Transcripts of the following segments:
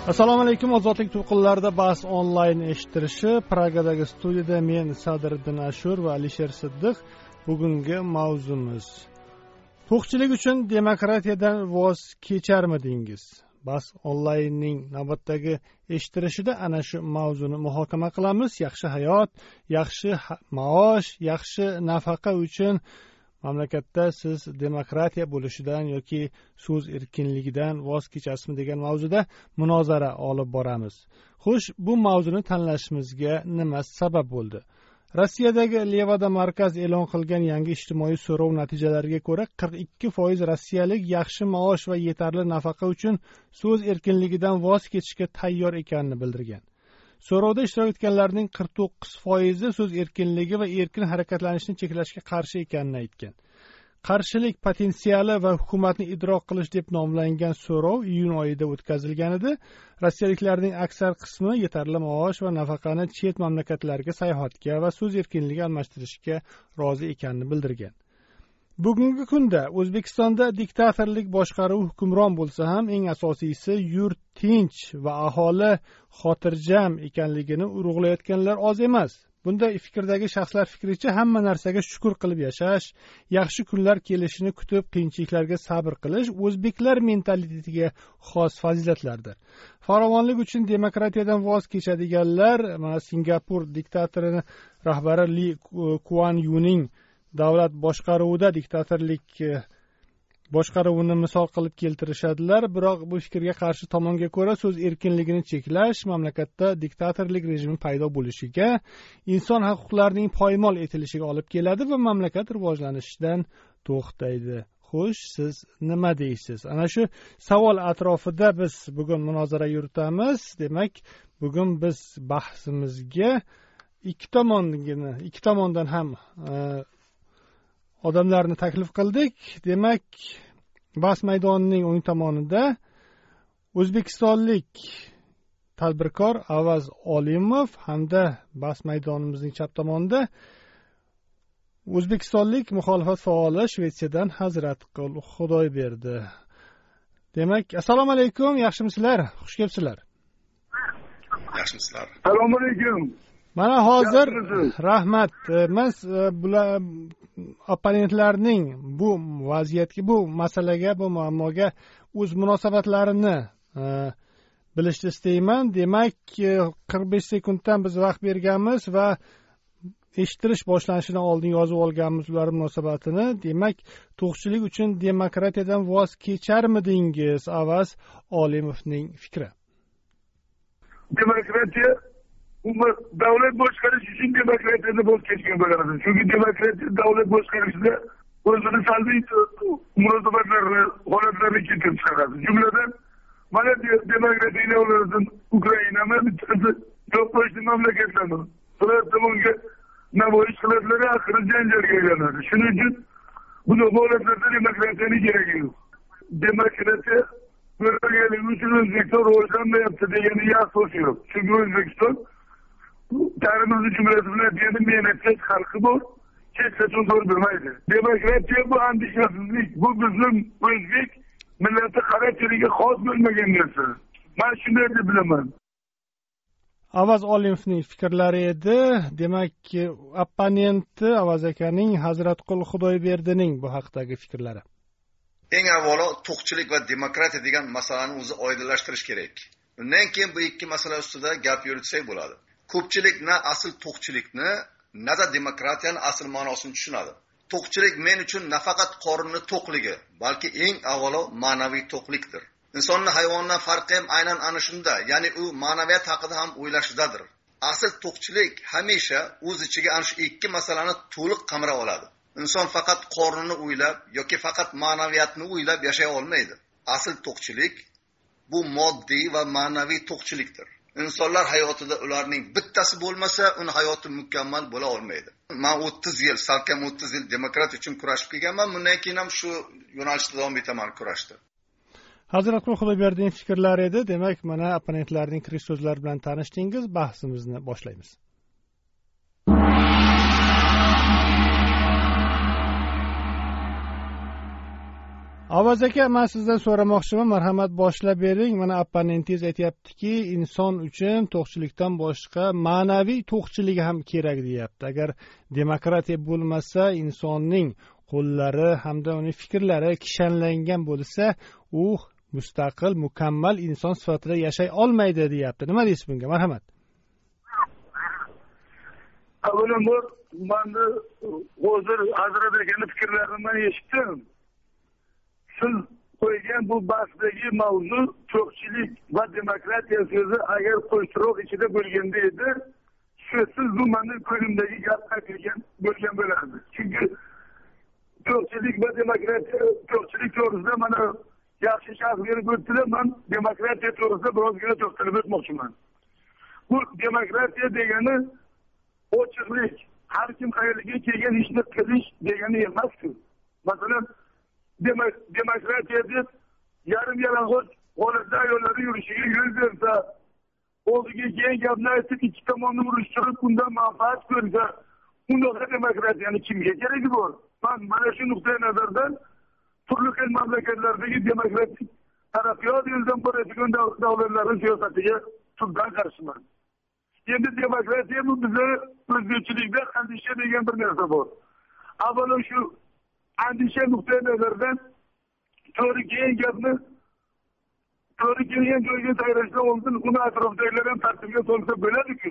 Assalomu alaykum. Ozodlik to'lqinlarida bahs onlayn eshittirishi Pragadagi studiyada men Sadriddin Ashur va Alisher Siddiq. Bugungi mavzumiz: to'qchilik uchun demokratiyadan voz kecharmidingiz? Bahs onlaynning navbatdagi eshittirishida ana shu mavzuni muhokama qilamiz. Yaxshi hayot, yaxshi maosh, yaxshi nafaqa uchun mamlakatda siz demokratiya bo'lishidan yoki so'z erkinligidan voz kechasizmi degan mavzuda munozara olib boramiz. Xo'sh, bu mavzuni tanlashimizga nima sabab bo'ldi? Rossiyadagi Levada markaz e'lon qilgan yangi ijtimoiy so'rov natijalariga ko'ra 42% rossiyalik yaxshi maosh va yetarli nafaqa uchun so'z erkinligidan voz kechishga tayyor ekanini bildirgan. So'rovda ishtirok etganlarning 49% so'z erkinligi va erkin harakatlanishni cheklashga qarshi ekanini aytgan. Qarshilik potensiali va hukumatni idrok qilish deb nomlangan so'rov iyun oyida o'tkazilgan edi. Rossiyaliklarning aksar qismi yetarli maosh va nafaqani chet mamlakatlarga sayohatga va so'z erkinligi almashtirishga rozi ekanini bildirgan. Bugungi kunda O'zbekistonda diktatorlik boshqaruv hukmron bo'lsa ham eng asosiysi yurt tinch va aholi xotirjam ekanligini urug'layotganlar oz emas. Bunday fikrdagi shaxslar fikricha hamma narsaga shukr qilib yashash, yaxshi kunlar kelishini kutib qiyinchiliklarga sabr qilish o'zbeklar mentalitetiga xos fazilatlardir. Farovonlik uchun demokratiyadan voz kechadiganlar, mana Singapur diktatorining rahbari Li Kuan Yuning davlat boshqaruvida diktatorlik boshqaruvini misol qilib keltirishadilar. Biroq bu fikrga qarshi tomonga ko'ra so'z erkinligini cheklash mamlakatda diktatorlik rejimi paydo bo'lishiga, inson huquqlarining poymol etilishiga olib keladi va mamlakat rivojlanishdan to'xtaydi. Xo'sh, siz nima deysiz? Ana shu savol atrofida biz bugun munozara yuritamiz. Demak, bugun biz bahsimizga ikki tomondan ham odamlarni taklif qildik. Demak, bahs maydonining o'ng tomonida o'zbekistonlik tadbirkor Avaz Olimov hamda bahs maydonimizning chap tomonida o'zbekistonlik muxolifat faoli Shvetsiyadan Hazratqul Xudoyberdi. Demak, assalomu alaykum, yaxshimisizlar? Xush kelibsizlar. Yaxshimisizlar? Assalomu alaykum. Mana hozir rahmat. Men bular opponentlarning bu vaziyatga, bu masalaga, bu muammoga o'z munosabatlarini bilishni istayman. Demak, 45 sekunddan biz vaqt berganmiz va eshittirish boshlanishidan oldin yozib olganmiz ular munosabatini. Demak, to'qchilik uchun demokratiyadan voz kecharmidingiz? Avaz Olimovning fikri. Demokratiya davlat boshqarish uchun demokratiyadan voz kechgan bo'ladi. Chunki demokratiya davlat boshqarishida o'zini salbiy munosabatlarni, holatlarni keltirib chiqaradi. Jumladan, mana demokratiya ulardan Ukrainani bittasi yo'q qo'yishni mamlakatlarni ular tomonga namoyish qilishlari axir janjalga aylanadi. Shuning uchun bunday holatlarda demokratiyaning keragi yo'q. Demokratiya birligi uchun O'zbekiston rivojlanmayapti degani asos yo'q. Chunki O'zbekiston tariximiz jumlasi bilan yana mehnatkash xalqi bor, hech qachon zo'r bilmaydi. Demokratiya bu andishasizlik, bu bizning o'zbek millati xarakteriga xos bo'lmagan narsa. Men shunday deb bilaman. Avaz Olimovning fikrlari edi. Demak, opponenti Avaz akaning Hazratqul Xudoyberdining bu haqdagi fikrlari. Eng avvalo to'qchilik va demokratiya degan masalani o'zi oydinlashtirish kerak. Undan keyin bu ikki masala ustida gap yuritsak bo'ladi. Ko'pchilik na asl to'qchilikni, na da demokratiyani asl ma'nosini tushunadi. To'qchilik men uchun nafaqat qorinni to'qligi, balki eng avvalo ma'naviy to'qlikdir. Insonning hayvondan farqi ham aynan ana shunda, ya'ni u ma'naviyat haqida ham o'ylashidadir. Asl to'qchilik hamisha o'z ichiga ana shu ikki masalani to'liq qamrab oladi. Inson faqat qornini o'ylab yoki faqat ma'naviyatni o'ylab yashay olmaydi. Asl to'qchilik bu moddiy va ma'naviy to'qchilikdir. İnsanlar hayotida ularning bittasi bo'lmasa, uning hayoti mukammal bo'la olmaydi. Men 30 yil, salkam 30 yil demokratiya uchun kurashib kelganman. Bundan keyin ham shu yo'nalishda davom etaman kurashda. Hazratqul Xudoyberdining fikrlari edi. Demak, mana opponentlarning kirish so'zlari bilan tanishdingiz. Bahsimizni boshlaymiz. Avaz aka, men sizdan so'ramoqchiman, marhamat boshlab bering. Mana opponentingiz aytayaptiki, inson uchun to'qchilikdan boshqa ma'naviy to'qchilik ham kerak deyapti. Agar demokratiya bo'lmasa, insonning qo'llari hamda uning fikrlari kishanlangan bo'lsa, u mustaqil, mukammal inson sifatida yashay olmaydi deyapti. Nima deysiz bunga? Marhamat. Avvalambor, meni hozir Hazrat akaning fikrlarini men eshitdim. Siz qo'ygan bu bahsdagi mavzu to'qchilik va demokratiya so'zi agar qo'shtiroq ichida bo'lganda edi, shubhasiz bu mening ko'nglimdagi gap aytilgan bo'lgan bo'lardi. Chunki to'qchilik va demokratiya, to'qchilik to'g'risida mana yaxshi sharh berib o'tdilar. Men demokratiya to'g'risida birozgina to'xtalib o'tmoqchiman. Bu demokratiya degani ochiqlik, har kim qayerga kelgan ishni qilish degani emas-ku. Masalan, demokratiya deb yarim yalang'och holatda ayollar yurishiga yo'l bersa, oldiga kelgan gapni aytib ikki tomonni urishtirib, undan manfaat ko'rsa, unda demokratiyani kimga keragi bor? Mana shu nuqtai nazardan turli xil mamlakatlardagi demokratik taraqqiyot yo'lidan boradigan davlatlarning siyosatiga tubdan qarshiman. Endi demokratiya bu bizning o'zbekchilikda andisha degan bir narsa bor. Avvalo shu andisha nuqtai nazaridan to'g'ri kelgan gapni to'g'ri kelgan joyga sayrashdan oldin uni atrofdagilar ham tartibga solsa bo'ladi-ku.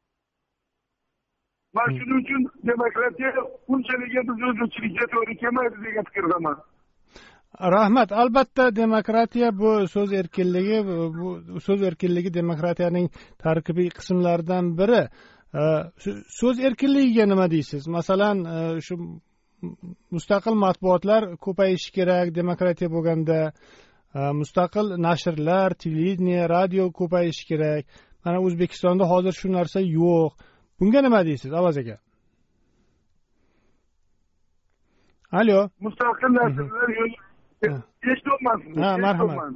Mana shuning uchun demokratiya unchalik biz o'zbekchilikka to'g'ri kelmaydi degan fikrdaman. Rahmat. Albatta demokratiya bu so'z erkinligi demokratiyaning tarkibiy qismlaridan biri. So'z erkinligiga nima deysiz? Masalan, shu mustaqil matbuotlar ko'payishi kerak demokratiya bo'lganda, mustaqil nashrlar, televideniya, radio ko'payishi kerak. Mana O'zbekistonda hozir shu narsa yo'q. Bunga nima deysiz, Avaz aka? Alo. Mustaqil nashrlar yo'q. Eshitolmaysiz. Marhamat.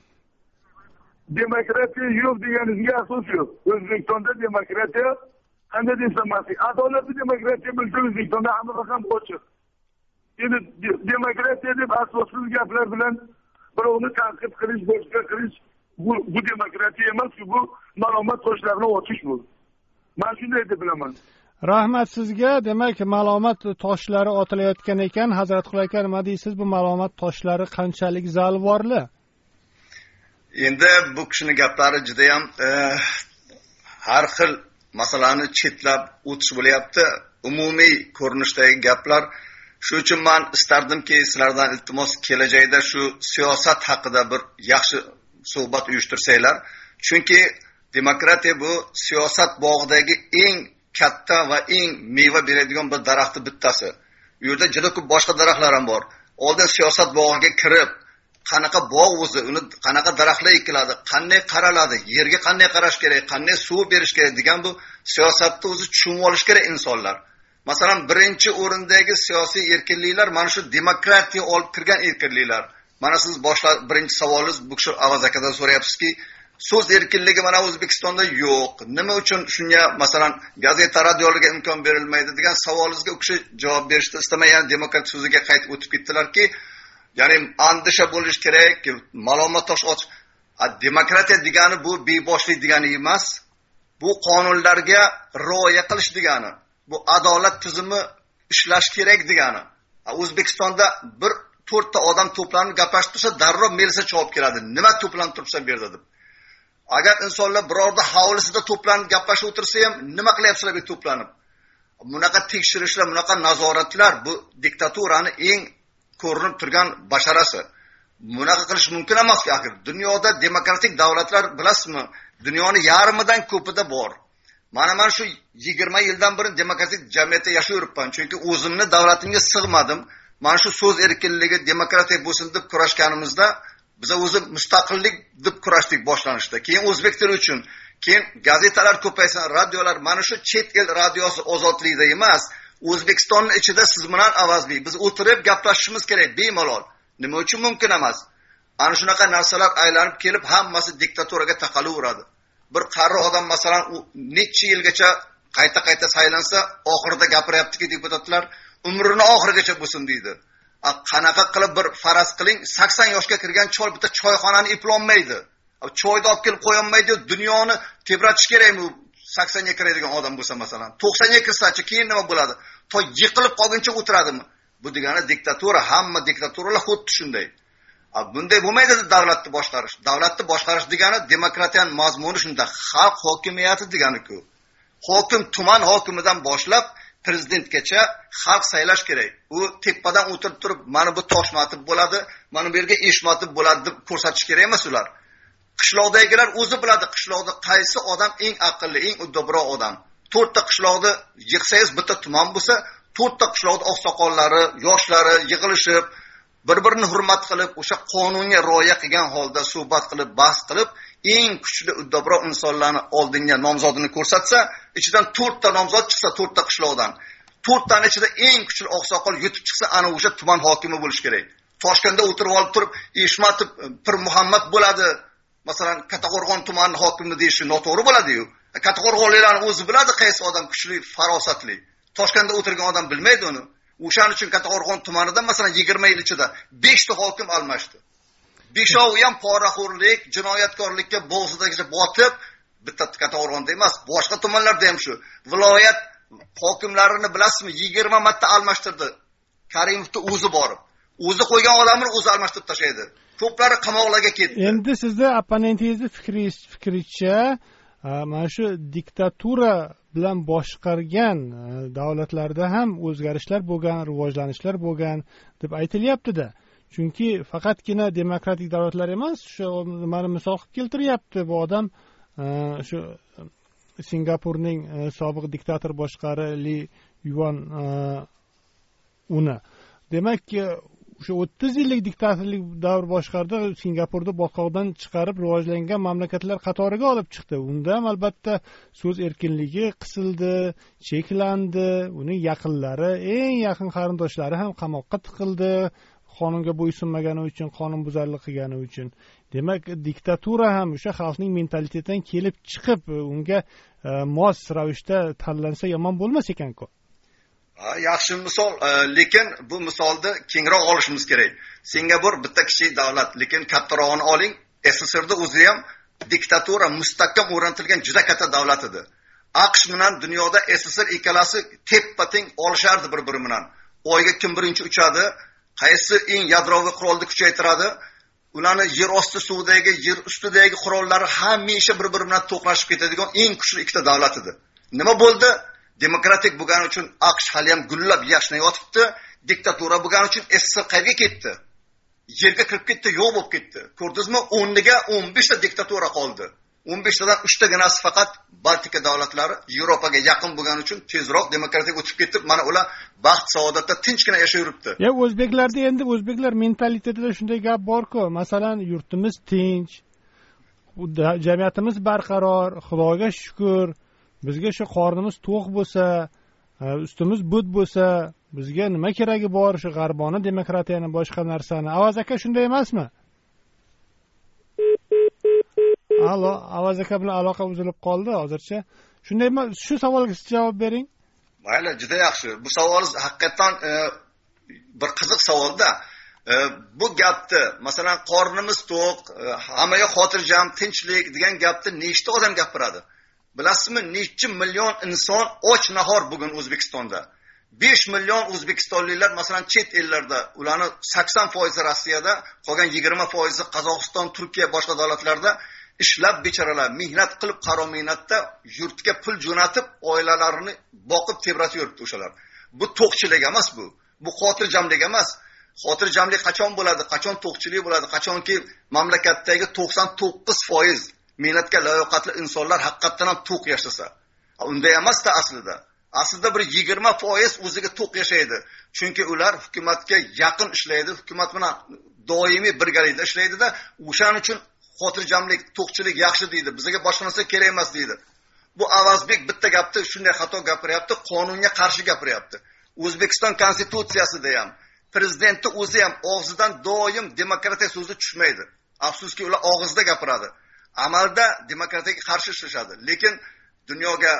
Demokratiya yo'q deganingizga asos yo'q. O'zbekistonda demokratiya qanday desam, adolatli demokratiya bo'lsa O'zbekistonda hamma ham ochiq. Endi demokratiya deb asossiz gaplar bilan birovni tanqid qilish, boshqa qilish bu demokratiya emas-ku, bu ma'lumot toshlarini otish bu. Men shunday deb bilaman. Rahmat sizga. Demak, ma'lumot toshlari otilayotgan ekan. Hazratqul aka, nima deysiz? Bu ma'lumot toshlari qanchalik zalvorli? Endi bu kishining gaplari juda ham har xil masalani chetlab o'tish bo'lyapti. Umumiy ko'rinishdagi gaplar. Shuning uchun men istardimki, sizlardan iltimos kelajakda shu siyosat haqida bir yaxshi suhbat uyushtirsanglar. Chunki demokratiya bu siyosat bog'idagi eng katta va eng meva beradigan bir daraxtning bittasi. U yerda juda ko'p boshqa daraxtlar ham bor. Oldin siyosat bog'iga kirib, qanaqa bog' o'zi, uni qanaqa daraxtlar ekiladi, qanday qaraladi, yerga qanday qarash kerak, qanday suv berish kerak degan bu siyosatni o'zi tushunib olish kerak insonlar. Masalan, birinchi o'rindagi siyosiy erkinliklar mana shu demokratiya olib kirgan erkinliklar. Mana siz birinchi savolingiz bu kishi Avaz akadan so'rayapsizki, so'z erkinligi mana O'zbekistonda yo'q. Nima uchun shunga masalan gazeta, radiolarga imkon berilmaydi degan savolingizga u kishi javob berishni istamay, yana demokrat so'ziga qaytib o'tib ketdilarki, ya'ni andisha bo'lish kerak, ma'lumot tosh ochiq. Demokratiya degani bu beboshlik degani emas. Bu qonunlarga rioya qilish degani. Bu adolat tizimi ishlash kerak degani. O'zbekistonda bir 4 ta odam to'planib gaplashib tursa, darrov militsiya chopib keladi. Nima to'planib turibsan bu yerda deb. Agar insonlar birorta hovlisida to'planib gaplashib o'tirsa ham, nima qilyapsizlar bu to'planib? Bunaqa tekshirishlar, bunaqa nazoratlar bu diktaturani eng ko'rinib turgan basharasi. Bunaqa qilish mumkin emas-ku axir. Dunyoda demokratik davlatlar bilasizmi? Dunyoning yarmidan ko'pida bor. Mana shu 20 yildan beri demokratik jamiyatda yashayapman. Chunki o'zimni davlatimga sig'madim. Mana shu so'z erkinligi, demokratiya bo'lsin deb kurashganimizda biz o'zi mustaqillik deb kurashdik boshlanishda. Keyin o'zbek tili uchun, keyin gazetalar ko'paysin, radiolar, mana shu chet el radiosi ozodlikda emas, O'zbekistonning ichida siz bilan avazli biz o'tirib gaplashishimiz kerak bemalol. Nima uchun mumkin emas? Ana shunaqa narsalar aylanib kelib hammasi diktaturaga taqalaveradi. Bir qarri odam masalan necha yilgacha qayta saylansa, oxirida gapiryaptiki deputatlar umrini oxirigacha bo'lsin deydi. Qanaqa qilib bir faraz qiling, 80 yoshga kirgan chol bitta choyxonani eplolmaydi. Choyni olib kelib qo'yolmaydi, dunyoni tebratish kerakmi 80 ga kiradigan odam bo'lsa masalan. 90 ga kirsa-chi keyin nima bo'ladi? To yiqilib qolguncha o'tiradimi? Bu degani diktatura, hamma diktaturalar xuddi shunday. Bunday bo'lmaydi davlatni boshqarish. Davlatni boshqarish degani demokratiyaning mazmuni shunda, xalq hokimiyati degani-ku. Hokim tuman hokimidan boshlab prezidentgacha xalq saylash kerak. U tepadan o'tirib turib, mana bu toshmatib bo'ladi, mana bu yerga eshmatib bo'ladi deb ko'rsatish kerak emas ular. Qishloqdagilar o'zi biladi, qishloqda qaysi odam eng aqlli, eng uddobroq odam. 4 ta qishloqda yig'sangiz bitta tuman bo'lsa, 4 ta qishloqda oqsoqollari, yoshlari yig'ilishib, bir-birini hurmat qilib, o'sha qonunga rioya qilgan holda suhbat qilib, bahs qilib, eng kuchli uddobroq insonlarni oldinga nomzodini ko'rsatsa, ichidan 4 ta nomzod chiqsa 4 ta qishloqdan, 4 taning ichida eng kuchli oqsoqol yutib chiqsa, ana o'sha tuman hokimi bo'lish kerak. Toshkentda o'tirib olib turib, Eshmatov Pir Muhammad bo'ladi. Masalan, Kattaqo'rg'on tumani hokimi deyishi noto'g'ri bo'ladi-yu. Kattaqo'rg'onliklarning o'zi biladi qaysi odam kuchli, farosatli. Toshkentda o'tirgan odam bilmaydi uni. O'shaning uchun Kattaqo'rg'on tumanida masalan 20 yil ichida 5 ta hokim almashdi. Beshovi ham poraxo'rlik, jinoyatkorlikka bo'g'zidagicha botib, bitta Kattaqo'rg'onda emas, boshqa tumanlarda ham shu. Viloyat hokimlarini bilasizmi? 20 marta almashtirdi. Karimovni o'zi borib, o'zi qo'ygan odamni o'zi almashtirib tashlaydi. Ko'plari qamoqlarga ketdi. Endi sizni opponentingizni fikricha, mana shu diktatura bilan boshqargan davlatlarda ham o'zgarishlar bo'lgan, rivojlanishlar bo'lgan deb aytilyapti-da. Chunki faqatgina demokratik davlatlar emas, shu mana misol qilib keltiryapti bu odam, shu Singapurning sobiq diktator boshqari Li Yuan uni. Demakki, o'sha 30 yillik diktatorlik davr boshqardi, Singapurni botqoqdan chiqarib rivojlangan mamlakatlar qatoriga olib chiqdi. Unda ham albatta so'z erkinligi qisildi, cheklandi, uning yaqinlari, eng yaqin qarindoshlari ham qamoqqa tiqildi, qonunga bo'ysunmagani uchun, qonunbuzarlik qilgani uchun. Demak, diktatura ham o'sha xalqning mentalitetidan kelib chiqib, unga mos ravishda tanlansa yomon bo'lmas ekan-ku. Yaxshi misol, lekin bu misolni kengroq olishimiz kerak. Singapur bitta kichik davlat, lekin kattarog'ini oling. SSRda o'zi ham diktatura mustahkam o'rnatilgan juda katta davlat edi. AQSh bilan dunyoda SSR ikkalasi teppa-teng olishardi bir-biri bilan. Oyga kim birinchi uchadi, qaysi eng yadroviy qurolni kuchaytiradi, ularni yer osti suvidagi, yer ustidagi qurollari hamisha bir-biri bilan to'qnashib ketadigan eng kuchli ikkita davlat edi. Nima bo'ldi? Demokratik bo'lgani uchun AQSh hali ham gullab yashnay yotibdi, diktatura bo'lgani uchun SSR qayerga ketdi? Yerga kirib ketdi, yo'q bo'lib ketdi. Ko'rdingizmi? 10ga 15 ta diktatura qoldi. 15 tadan 3 taganasi faqat Baltika davlatlari Yevropaga yaqin bo'lgani uchun tezroq demokratik o'tib ketib, mana ular baxt saodatda tinchgina yashab yuribdi. O'zbeklarda endi o'zbeklar mentalitetida shunday gap bor-ku, masalan, yurtimiz tinch, jamiyatimiz barqaror, Xudoga shukr. Bizga shu qornimiz to'q bo'lsa, ustimiz but bo'lsa, bizga nima keragi bor shu g'arbona demokratiyani, boshqa narsani? Avaz aka shunday emasmi? Alo, Avaz aka bilan aloqa uzilib qoldi hozircha. Shunday emas, shu savolga siz javob bering. Mayli, juda yaxshi. Bu savolingiz haqiqatan bir qiziq savolda. Bu gapni, masalan, qornimiz to'q, hammaga xotirjam, tinchlik degan gapni nechta odam gapiradi? Bilasizmi, necha million inson och nahor bugun O'zbekistonda. 5 million o'zbekistonliklar masalan chet ellarda, ularning 80% Rossiyada, qolgan 20% Qozog'iston, Turkiya boshqa davlatlarda ishlab bechoralar mehnat qilib, qaro mehnatda yurtga pul jo'natib, oilalarini boqib tebratib yuribdi o'shalar. Bu to'qchilik emas bu. Bu xotirjamlik emas. Xotirjamlik qachon bo'ladi? Qachon to'qchilik bo'ladi? Qachonki mamlakatdagi 99% mehnatga layoqatli insonlar haqiqatan ham to'q yashasa. Unday emas-da aslida. Aslida bir 20% o'ziga to'q yashaydi. Chunki ular hukumatga yaqin ishlaydi, hukumat bilan doimiy birgalikda ishlaydi-da, o'shaning uchun xotirjamlik, to'qchilik yaxshi deydi. Bizga boshqa narsa kerak emas deydi. Bu Avazbek bitta gapni shunday xato gapiryapti, qonunga qarshi gapiryapti. O'zbekiston konstitutsiyasida ham, prezidentning o'zi ham og'zidan doim demokratiya so'zi tushmaydi. Afsuski ular og'izda gapiradi. Amalda demokratiyaga qarshi ishlashadi. Lekin dunyoga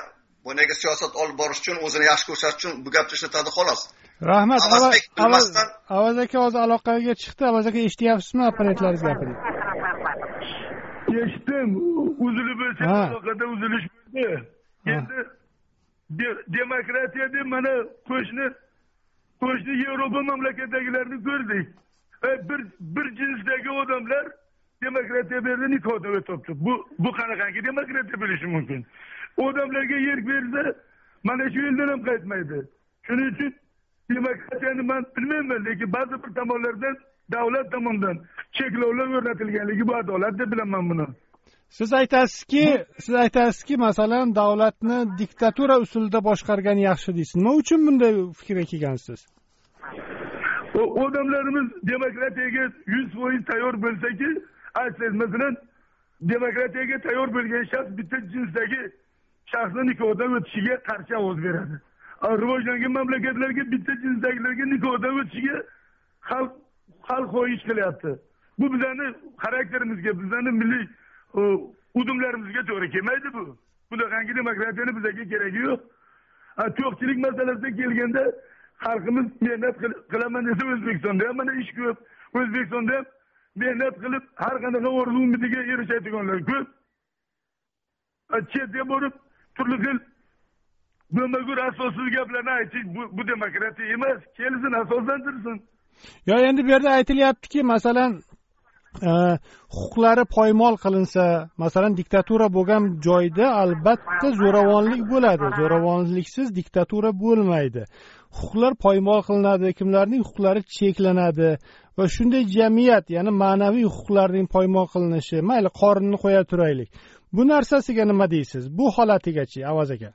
bu nega siyosat olib borish uchun, o'zini yaxshi ko'rsatish uchun bu gapni ishlatadi xolos. Rahmat. bilmasdan Avaz aka hozir aloqaga chiqdi. Avaz aka eshityapsizmi opponentlaringiz gapini? Eshitdim. Uzilib bo'lsa aloqada uzilish bo'ldi. Endi demokratiya deb mana qo'shni Yevropa mamlakatdagilarni ko'rdik. Bir jinsdagi odamlar demokratiya berdi, nikohda o'tibdi. Bu qanaqangi demokratiya bo'lishi mumkin? Odamlarga yer bersa, mana shu yo'ldan ham qaytmaydi. Shuning uchun demokratiyani men bilmayman, lekin ba'zi bir tomonlardan, davlat tomonidan cheklovlar o'rnatilganligi bu adolat deb bilaman buni. Siz aytasizki, masalan, davlatni diktatura usulida boshqargan yaxshi deysiz. Nima uchun bunday fikrga kelgansiz? Odamlarimiz demokratiyaga 100% tayyor bo'lsa-ki, aytsangiz, masalan, demokratiyaga tayyor bo'lgan shaxs bitta jinsdagi shaxsning nikohdan o'tishiga qarshi ovoz beradi. Rivojlangan mamlakatlarga bitta jinsdagilarga nikohdan o'tishiga xalq xohish qilyapti. Bu bizning xarakterimizga, bizning milliy udumlarimizga to'g'ri kelmaydi bu. Bunaqangi demokratiyani bizga keragi yo'q. To'qchilik masalasiga kelganda xalqimiz mehnat qilaman desa O'zbekistonda ham mana ish ko'p. O'zbekistonda ham mehnat qilib har qanday orzu umidiga erishadiganlar ko'p. Chetga borib turli xil bo'lmagur asossiz gaplarni aytish bu demokratiya emas. Kelsin, asoslantirsin. Yo, endi bu yerda aytilyaptiki, masalan, huquqlari poymol qilinsa, masalan, diktatura bo'lgan joyda albatta zo'ravonlik bo'ladi. Zo'ravonliksiz diktatura bo'lmaydi. Huquqlar poymol qilinadi, kimlarning huquqlari cheklanadi va shunday jamiyat, ya'ni ma'naviy huquqlarning poymol qilinishi, mayli qorinni qo'ya turaylik. Bu narsasiga nima deysiz? Bu holatigachi, Avaz aka?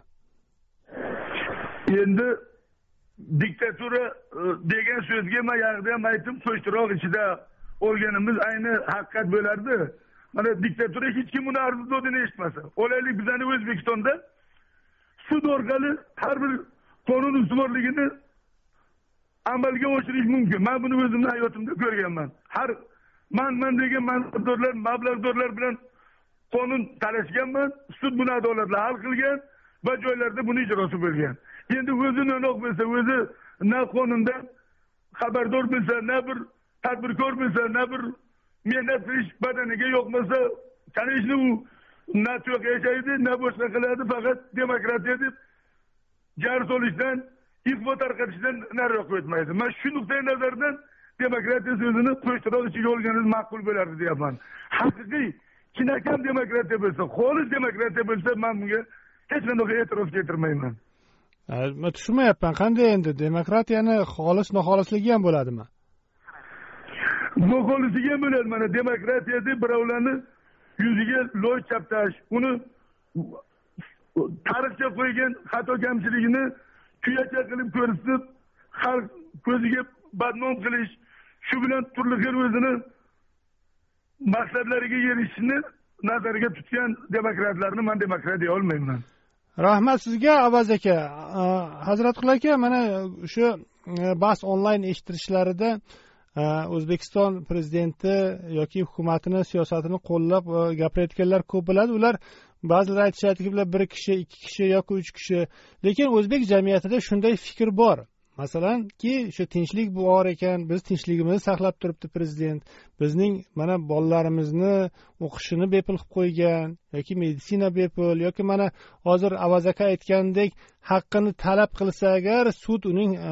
Endi diktatura degan so'zga men yaqda ham aytdim, qo'shtiroq ichida o'rganimiz ayni haqiqat bo'lardi. Mana diktatura hech kim uni arzudini eshitmasa. Olaylik bizning O'zbekistonda sud orqali har bir qonun ustuvorligini amalga oshirish mumkin. Men buni o'zimning hayotimda ko'rganman. Har men degan mansabdorlar, mablag'dorlar bilan qonun talashganman, sud buni adolatli hal qilgan va joylarda buni ijrosi bo'lgan. Endi o'zi no'noq bo'lsa, o'zi na qonundan xabardor bo'lsa, na bir tadbirkor bo'lsa, na bir mehnat qilish badaniga yo'qmasa, tanishni u na to'q yashaydi, na boshqa qiladi, faqat demokratiya deb jar solishdan, iflo tarqatishdan nariroqqa o'tmaydi. Men shu nuqtai nazardan demokratiya so'zini qo'shtiroq ichiga olganingiz ma'qul bo'lardi deyapman. Haqiqiy chinakam demokratiya bo'lsa, xolis demokratiya bo'lsa, men bunga hech qanday e'tiroz keltirmayman. Men tushunmayapman, qanday endi demokratiyani noxolisligi ham bo'ladimi? Noxolisligi ham bo'ladi. Mana demokratiya deb birovlarni yuziga loy chaptash, uni tarixga qo'ygan xato kamchiligini tuyacha qilib ko'rsatib, xalq ko'ziga badnom qilish, shu bilan turli xil o'zini maqsadlariga erishishni nazarga tutgan demokratlarni men demokrat deya olmayman. Rahmat sizga, Avaz aka. Hazratqul aka, mana shu bahs onlayn eshittirishlarida O'zbekiston prezidenti yoki hukumatini siyosatini qo'llab gapirayotganlar ko'p bo'ladi. Ular ba'zilar aytishadiki, bir kishi, ikki kishi yoki uch kishi. Lekin o'zbek jamiyatida shunday fikr bor. Masalanki, shu tinchlik bor ekan, biz tinchligimizni saqlab turibdi prezident. Bizning mana bolalarimizni o'qishini bepul qilib qo'ygan yoki meditsina bepul yoki mana hozir Avaz aka aytgandek haqqini talab qilsa agar sud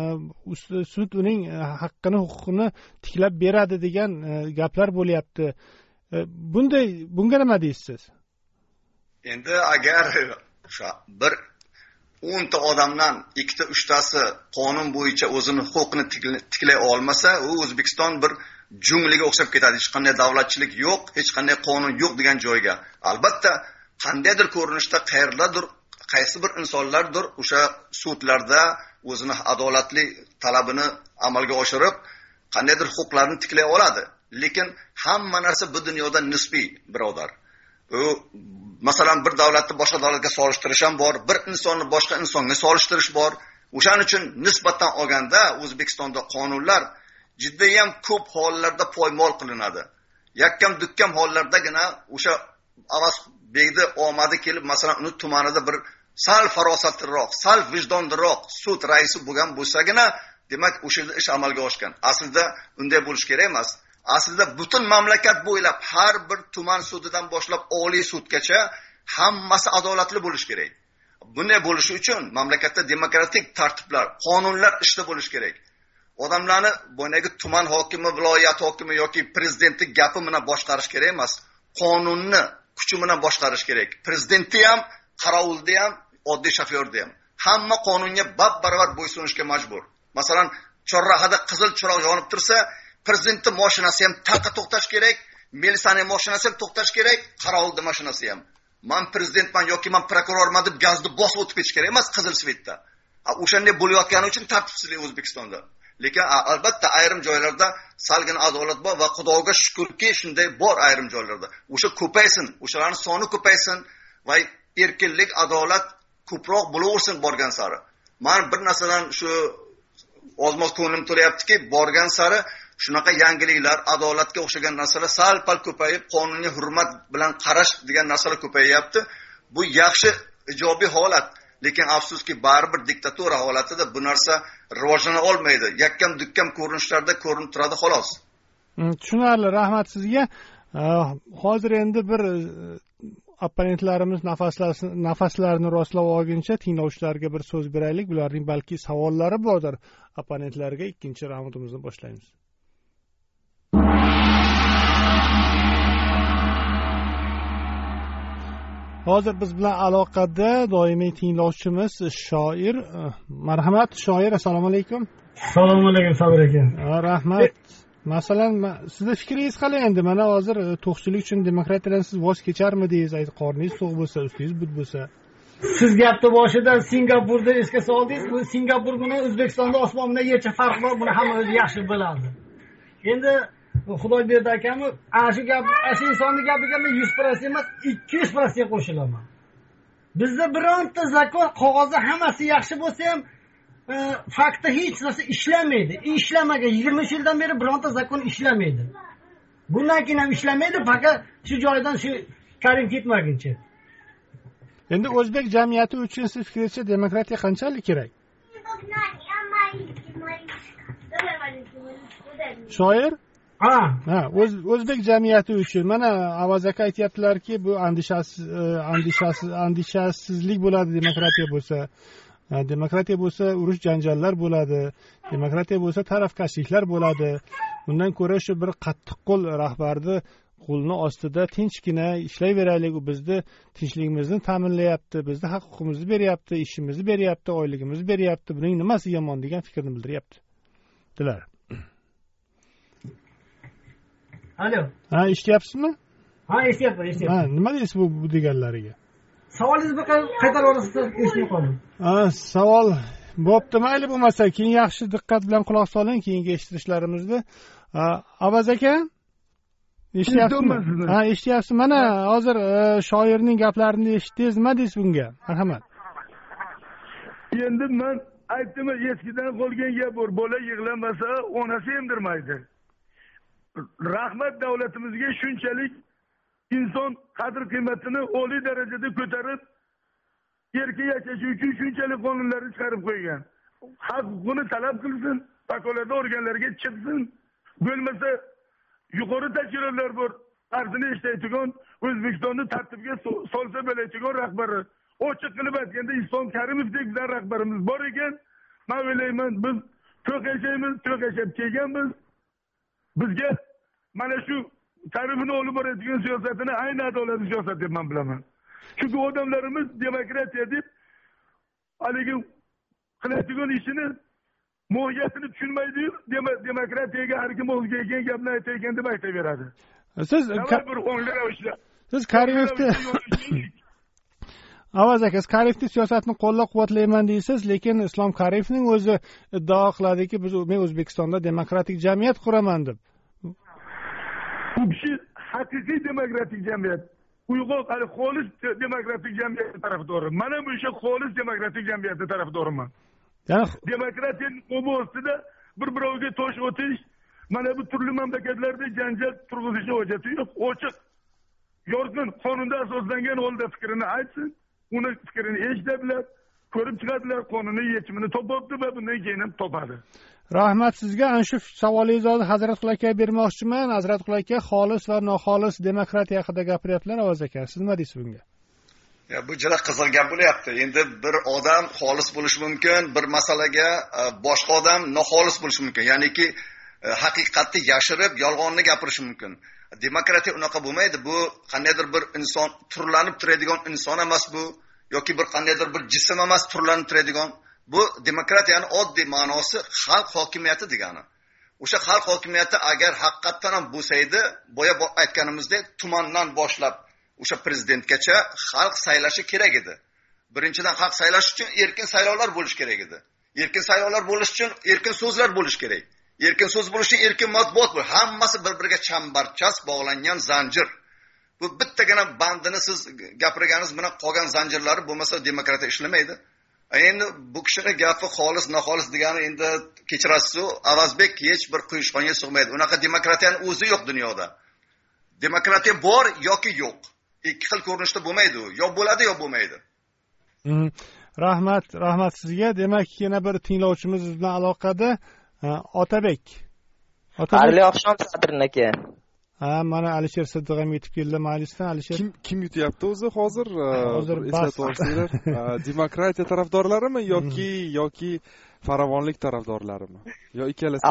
uning haqqini, huquqini tiklab beradi degan gaplar bo'lyapti. Bunga nima deysiz? Endi agar bir 10 ta odamdan 2 ta 3 tasi qonun bo'yicha o'zini huquqini tiklay olmasa, u O'zbekiston bir jungliga o'xshab ketadi. Hech qanday davlatchilik yo'q, hech qanday qonun yo'q degan joyga. Albatta, qandaydir ko'rinishda qayerdadir qaysi bir insonlardir o'sha sudlarda o'zini adolatli talabini amalga oshirib, qandaydir huquqlarni tiklay oladi. Lekin hamma narsa bu dunyoda nisbiy, birodar. Masalan, bir davlatni boshqa davlatga solishtirish ham bor, bir insonni boshqa insonga solishtirish bor. O'shaning uchun nisbatan olganda O'zbekistonda qonunlar jiddiyan ko'p hollarda poymol qilinadi. Yakkam-dukkam hollardagina o'sha Avaz Begdi omadi kelib, masalan, uni tumanida bir sal farosatliroq, sal vijdonliroq sud raisi bo'lgan bo'lsagina, demak o'sha yerda ish amalga oshgan. Aslida unday bo'lish kerak emas. Aslida butun mamlakat bo'ylab har bir tuman sudidan boshlab oliy sudgacha hammasi adolatli bo'lish kerak. Bunday bo'lishi uchun mamlakatda demokratik tartiblar, qonunlar ishda bo'lish kerak. Odamlarni boyagi tuman hokimi, viloyat hokimi yoki prezidentning gapi bilan boshqarish kerak emas. Qonunni kuchi bilan boshqarish kerak. Prezidentni ham, qarovulni ham, oddiy shofyorni ham. Hamma qonunga bab-baravar bo'ysunishga majbur. Masalan, chorrahada qizil chiroq yonib tursa, prezidentning mashinasi ham taqa to'xtash kerak, militsiyaning mashinasi ham to'xtash kerak, qarovulning mashinasi ham. Men prezidentman yoki men prokurorman deb gazni bosib o'tib ketish kerak emas qizil svetda. O'shanday bo'layotgani uchun tartibsizlik O'zbekistonda. Lekin albatta ayrim joylarda salgina adolat bor va Xudoga shukrki shunday bor ayrim joylarda. O'sha ko'paysin, o'shalarning soni ko'paysin va erkinlik, adolat ko'proq bo'laversin borgan sari. Men bir narsadan shu ozmoz ko'nglim to'layaptiki, borgan sari shunaqa yangiliklar, adolatga o'xshagan narsalar sal-pal ko'payib, qonunga hurmat bilan qarash degan narsalar ko'payyapti. Bu yaxshi, ijobiy holat. Lekin afsuski baribir diktatura holatida bu narsa rivojlana olmaydi. Yakkam-dukkam ko'rinishlarda ko'rinib turadi xolos. Tushunarli, rahmat sizga. Hozir endi bir opponentlarimiz nafaslarini rostlab olguncha tinglovchilarga bir so'z beraylik. Ularning balki savollari bordir. Opponentlarga ikkinchi raundimizni boshlaymiz. Hozir biz bilan aloqada doimiy tinglovchimiz shoir. Marhamat shoir, assalomu alaykum. Assalomu alaykum Sabir aka. Rahmat. Masalan, sizning fikringiz qalay endi? Mana hozir to'qchilik uchun demokratiyadan siz voz kecharmidingiz? Qorningiz to'q bo'lsa, ustingiz but bo'lsa. Siz gapni boshida Singapurni esga soldingiz. Bu Singapur bilan O'zbekistonda osmondan yercha farq bor. Buni hamma o'zi yaxshi biladi. Endi Xudoyberdi akam shu gap, shu insonning gapiga men 100% emas, 200% qo'shilaman. Bizda bironta zakon qog'ozda hammasi yaxshi bo'lsa ham faktda hech narsa ishlamaydi. Ishlamagan 20 yildan beri bironta zakon ishlamaydi. Bundan keyin ham ishlamaydi, faqat shu joydan shu Karim ketmaguncha. Endi o'zbek jamiyati uchun siz fikringizcha demokratiya qanchalik kerak? Shoir? O'zbek jamiyati uchun mana Avaz aka aytayaptilarki, bu andishasizlik bo'ladi demokratiya bo'lsa. Demokratiya bo'lsa urush janjallar bo'ladi. Demokratiya bo'lsa tarafkashliklar bo'ladi. Bundan ko'ra shu bir qattiqqo'l rahbarni qo'lini ostida tinchgina ishlayveraylik, u bizni tinchligimizni ta'minlayapti, bizni haq-huquqimizni beryapti, ishimizni beryapti, oyligimizni beryapti. Buning nimasi yomon degan fikrni bildiryapti. Dilar. Alo. Eshityapsizmi? Eshityapman. Nima deysiz bu deganlariga? Savolingizni qaytarasiz, eshitmay qoldim. Savol bo'pti, mayli bo'lmasa, keyin yaxshi diqqat bilan quloq soling keyingi eshitishlarimizni. Avaz aka? Eshityapsizmi? Eshityapsiz. Mana hozir shoirning gaplarini eshitdingiz, nima deysiz bunga? Marhamat. Endi men aytdim, eskidan qolgan gap bor. Bola yig'lamasa, onasi emdirmaydi. Rahmat davlatimizga shunchalik inson qadr qiymatini oliy darajada ko'tarib, erkin yashash uchun shunchalik qonunlarni chiqarib qo'ygan. Haq huquqini talab qilsin, vakolatli organlarga chiqsin. Bo'lmasa yuqori tashkilotlar bor, arzini eshitaydigan, O'zbekistonni tartibga solsa bo'ladigan rahbari. Ochiq qilib aytganda Islom Karimovdek bizning rahbarimiz bor ekan. Men o'ylayman, biz to'q yashaymiz, to'q yashab kelganmiz. Bizga mana shu tarifini olib boradigan siyosatini ayni adolatli siyosat deb men bilaman. Chunki odamlarimiz demokratiya deb haligi qiladigan ishini mohiyatini tushunmaydi-yu, demokratiyaga har kim o'ziga kelgan gapni aytayotgan deb aytaveradi. Siz Karimovni Avaz aka, Karimovning siyosatini qo'llab-quvvatlayman deysiz, lekin Islom Karimovning o'zi iddao qiladiki, men O'zbekistonda demokratik jamiyat quraman deb. Bu kishi haqiqiy demokratik jamiyat, uyg'oq, xolis demokratik jamiyat tarafdori. Men ham o'sha xolis demokratik jamiyat tarafdoriman. Ya'ni demokratiyaning o'bi ostida bir-biriga tosh otish, mana bu turli mamlakatlarda janjal turg'izishni hojati yo'q. Ochiq, yorqin, qonunda asoslangan holda fikrini aytsin. uni fikrini eshitadilar, ko'rib chiqadilar, qonuniy yechimini topibdi va bundan keyin ham topadi. Rahmat sizga. Ana shu savolingizni Hazratqul aka bermoqchiman. Hazratqul aka xolis va noxolis demokratiya haqida gapiryaptilar Ovoz aka. Siz nima deysiz bunga? Bu juda qiziq gap bo'lyapti. Endi bir odam xolis bo'lishi mumkin, bir masalaga boshqa odam noxolis bo'lishi mumkin. Ya'niki haqiqatni yashirib, yolg'onni gapirishi mumkin. Demokratiya unaqa bo'lmaydi. Bu qandaydir bir inson turlanib turadigan inson emas bu, yoki bir qandaydir bir jism emas turlanib turadigan. Bu demokratiyani oddiy ma'nosi xalq hokimiyati degani. O'sha xalq hokimiyati agar haqiqatdan ham bo'lsa edi, boya aytganimizdek tumandan boshlab o'sha prezidentgacha xalq saylashi kerak edi. Birinchidan xalq saylash uchun erkin saylovlar bo'lish kerak edi. Erkin saylovlar bo'lish uchun erkin so'zlar bo'lish kerak. Erkin so'z bo'lishi erkin matbuot bu. Hammasi bir-biriga chambarchas bog'langan zanjir. Bu bittagina bandini siz gapirganingiz bilan qolgan zanjirlari bo'lmasa demokratiya ishlamaydi. Endi bu kishining gapi xolis, noxolis degani endi kechirasiz-ku, Avazbek hech bir quyushqonga sig'maydi. Unaqa demokratiyaning o'zi yo'q dunyoda. Demokratiya bor yoki yo'q. Ikki xil ko'rinishda bo'lmaydi u. Yo bo'ladi, yo bo'lmaydi. Rahmat sizga. Demak, yana bir tinglovchimiz bilan aloqada Otabek. Xayrli oqshom Sadrin aka. Mana Alisher Siddiq ham yetib keldi majlisdan. Alisher kim yutyapti o'zi hozir eslatib o'tsanglar, demokratiya tarafdorlarimi yoki farovonlik tarafdorlarimi? Yo ikkalasi?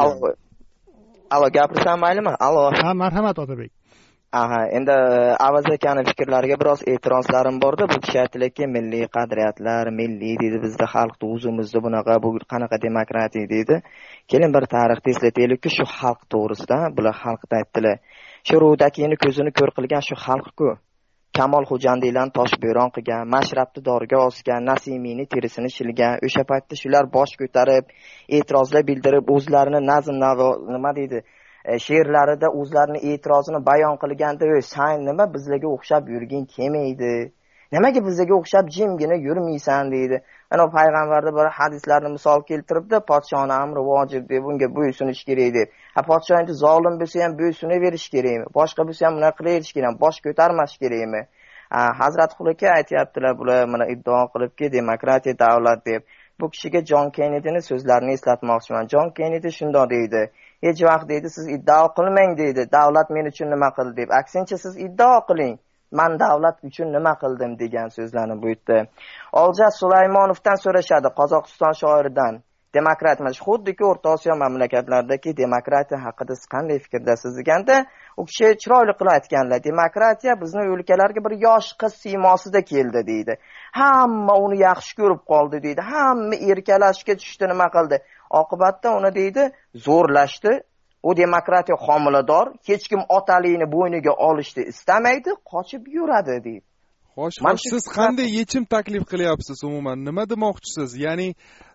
Alo, gapirsam maylimi? Alo. Marhamat Otabek. Endi Avaz akaning fikrlariga biroz e'tirozlarim bordi. Bu kishi aytdilarki, milliy qadriyatlar, milliy deydi, bizda xalqni o'zimizda bunaqa, bu qanaqa demokratiya deydi. Keling bir tarixni eslataylik-ku, shu xalq to'g'risida, bular xalqda aytdilar. Shu Rudakini ko'zini ko'r qilgan shu xalq-ku. Kamol Xo'jandiylarni toshbo'ron qilgan, Mashrabni doriga osgan, Nasimiyni terisini shilgan. O'sha paytda shular bosh ko'tarib, e'tirozlar bildirib, o'zlarini nazm nima deydi, she'rlarida o'zlarini e'tirozini bayon qilganda, "Sen nima bizlarga o'xshab yurgin kelmaydi? Nimaga bizlarga o'xshab jimgina yurmaysan?" deydi. Ana payg'ambarda bir hadislarni misol keltiribdi, podshoning amri vojib deb, bunga bo'ysunish kerak deb. Podsho endi zolim bo'lsa ham bo'ysunaverish kerakmi? Boshqa bo'lsa ham bunaqa qilaverish kerakmi? Bosh ko'tarmash kerakmi? Hazrat Xulika aytayaptilar, bular mana iddao qilibki, demokratiya davlat deb. Bu kishiga Jon Kennedy'ning so'zlarini eslatmoqchiman. Jon Kennedy shunday deydi: "Hech vaqt deydi siz iddao qilmang deydi, davlat men uchun nima qildi deb. Aksincha siz iddao qiling. Men davlat uchun nima qildim" degan so'zlarni bu yerda. Oljas Sulaymonovdan so'rashadi, Qozog'iston shoiridan. Demokratiya, xuddiki O'rta Osiyo mamlakatlaridagi demokratiya haqida siz qanday fikrdasiz deganda, u kishi chiroyli qilib aytganlar. Demokratiya bizning o'lkalarga bir yosh qiz siymosida keldi deydi. Hamma uni yaxshi ko'rib qoldi deydi. Hamma erkalashga tushdi, nima qildi? Oqibatda uni deydi, zo'rlashdi. U demokratiya homilador, hech kim otaligini bo'yniga olishni istamaydi, qochib yuradi deydi. Xo'sh, siz qanday yechim taklif qilyapsiz umuman? Nima demoqchisiz? Ya'ni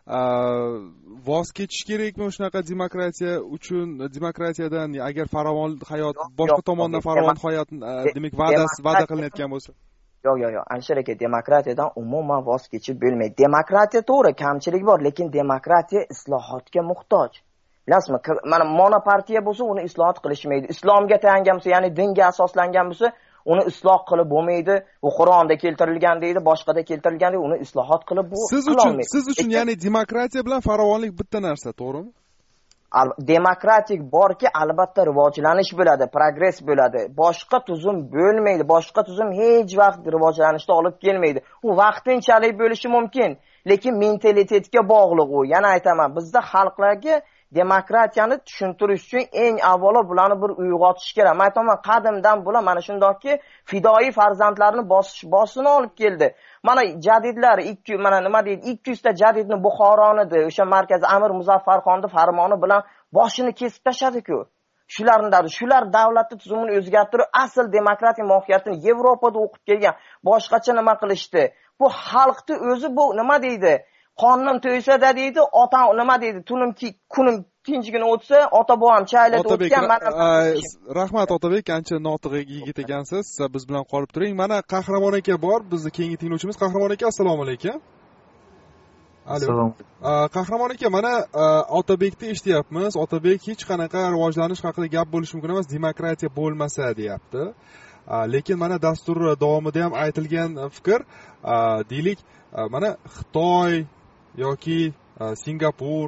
voz kechish kerakmi shunaqa demokratiya uchun, demokratiyadan agar farovon hayot, boshqa tomondan farovon hayot demak va'da qilinayotgan bo'lsa? Yo'q. Alisher aka, demokratiyadan umuman voz kechib bo'lmaydi. Demokratiya to'g'ri, kamchilik bor, lekin demokratiya islohotga muhtoj. Bilasizmi? Mana monopartiya bo'lsa, uni islohot qilishmaydi. Islomga tayangan bo'lsa, ya'ni dinga asoslangan bo'lsa, uni isloh qilib bo'lmaydi. U Qur'onda keltirilgan deydi, boshqada keltirilgan deydi, uni islohot qilib bu siz uchun ya'ni demokratiya bilan farovonlik bitta narsa, to'g'rimi? Demokratik borki, albatta rivojlanish bo'ladi, progress bo'ladi. Boshqa tuzum bo'lmaydi. Boshqa tuzum hech vaqt rivojlanishga olib kelmaydi. U vaqtinchalik bo'lishi mumkin, lekin mentalitetga bog'liq u. Yana aytaman, bizda xalqlarga demokratiyani tushuntirish uchun eng avvalo bularni bir uyg'otish kerak. Men aytaman, qadimdan bular mana shundaqki fidoyi farzandlarni bosishni olib keldi. Mana jadidlar 200 ta jadidni Buxoronida o'sha markazi Amir Muzaffarxonning farmoni bilan boshini kesib tashadi-ku. Shular davlatning tuzumini o'zgartirib, asl demokratiya mohiyatini Yevropada o'qib kelgan. Boshqacha nima qilishdi? Bu xalqning o'zi bu nima deydi? Qonun to'ysa-da deydi, ota nima deydi? Kunim tinchgina o'tsa, ota-bobam chaylab o'tgan. Rahmat Otabek, ancha notiq yigit ekansiz. Biz bilan qolib turing. Mana Qahramon aka bor, bizni keyingi tinglovchimiz. Qahramon aka, assalomu alaykum. Assalomu alaykum. Qahramon aka, mana Otabekni eshityapmiz. Otabek hech qanaqa rivojlanish haqida gap bo'lishi mumkin emas, demokratiya bo'lmasa deyapti. lekin mana dastur davomida ham aytilgan fikr, deylik, mana Xitoy yoki Singapur,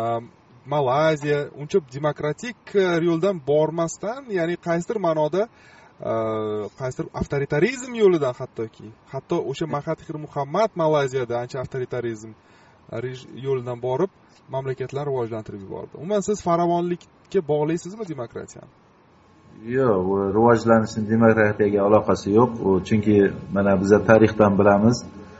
Malayziya uncha demokratik yo'ldan bormasdan, ya'ni qaysidir ma'noda qaysidir avtoritarizm yo'lidan hatto o'sha Mahathir Muhammad Malayziyada ancha avtoritarizm yo'lidan borib mamlakatlarni rivojlantirib yubordi. Umuman siz farovonlikka bog'laysizmi demokratiyani? Yo'q, u rivojlanishning demokratiyaga aloqasi yo'q. Chunki mana biz tarixdan bilamiz,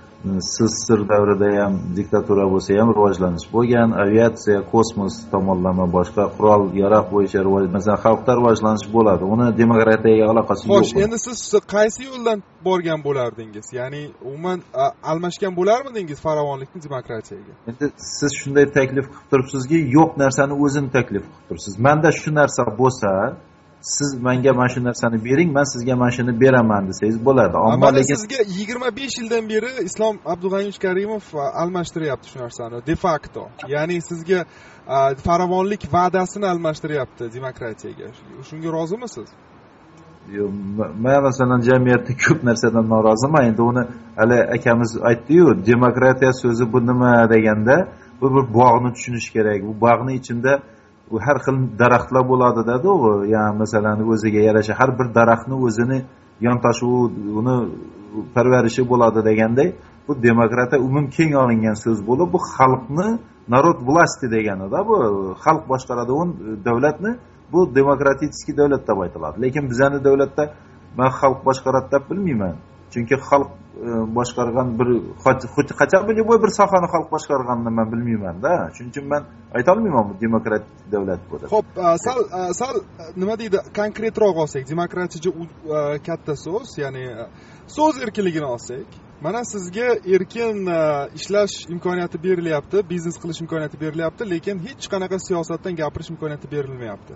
SSSR davrida ham diktatura bo'lsa ham rivojlanish bo'lgan, aviatsiya, kosmos tomonlama boshqa qurol yarog' bo'yicha masalan xalqda rivojlanish bo'ladi. Uni demokratiyaga aloqasi yo'q. Xo'sh, endi siz qaysi yo'ldan borgan bo'lardingiz? Ya'ni umuman almashgan bo'larmidingiz farovonlikni demokratiyaga? Endi siz shunday taklif qilib turibsizki, yo'q narsani o'zini taklif qilib turibsiz. Menda shu narsa bo'lsa, siz menga mana shu narsani bering, men sizga mana shuni beraman desangiz bo'ladi. Ammo lekin sizga 25 yildan beri Islom Abdug'aniyevich Karimov almashtiryapti shu narsani de facto. Ya'ni sizga farovonlik va'dasini almashtiryapti demokratiyaga. Shunga rozimisiz? Yo'q, men masalan jamiyatda ko'p narsadan noroziman. Endi uni hali akamiz aytdi-yu, demokratiya so'zi bu nima deganda, bu bir bog'ni tushunish kerak. Bu bog'ning ichida u har xil daraxtlar bo'ladi dedi u. Ya'ni masalan o'ziga yarasha har bir daraxtni o'zini yontashuvi, uni parvarishi bo'ladi deganday, bu demokratiya umum keng olingan so'z bo'lib, bu xalqni narod vlasti deganida, bu xalq boshqaradigan davlatni bu demokratический davlat deb aytiladi. Lekin bizning davlatda men xalq boshqaradi deb bilmayman. Chunki xalq boshqargan bir qachon bir sohani xalq boshqarganini men bilmayman-da. Shuning uchun men ayta olmayman bu demokratik davlat bo'ladi. Xo'p, sal nima deydi, konkretroq olsak, demokratiyaga katta so'z, ya'ni so'z erkinligini olsak, mana sizga erkin ishlash imkoniyati berilyapti, biznes qilish imkoniyati berilyapti, lekin hech qanaqa siyosatdan gapirish imkoniyati berilmayapti.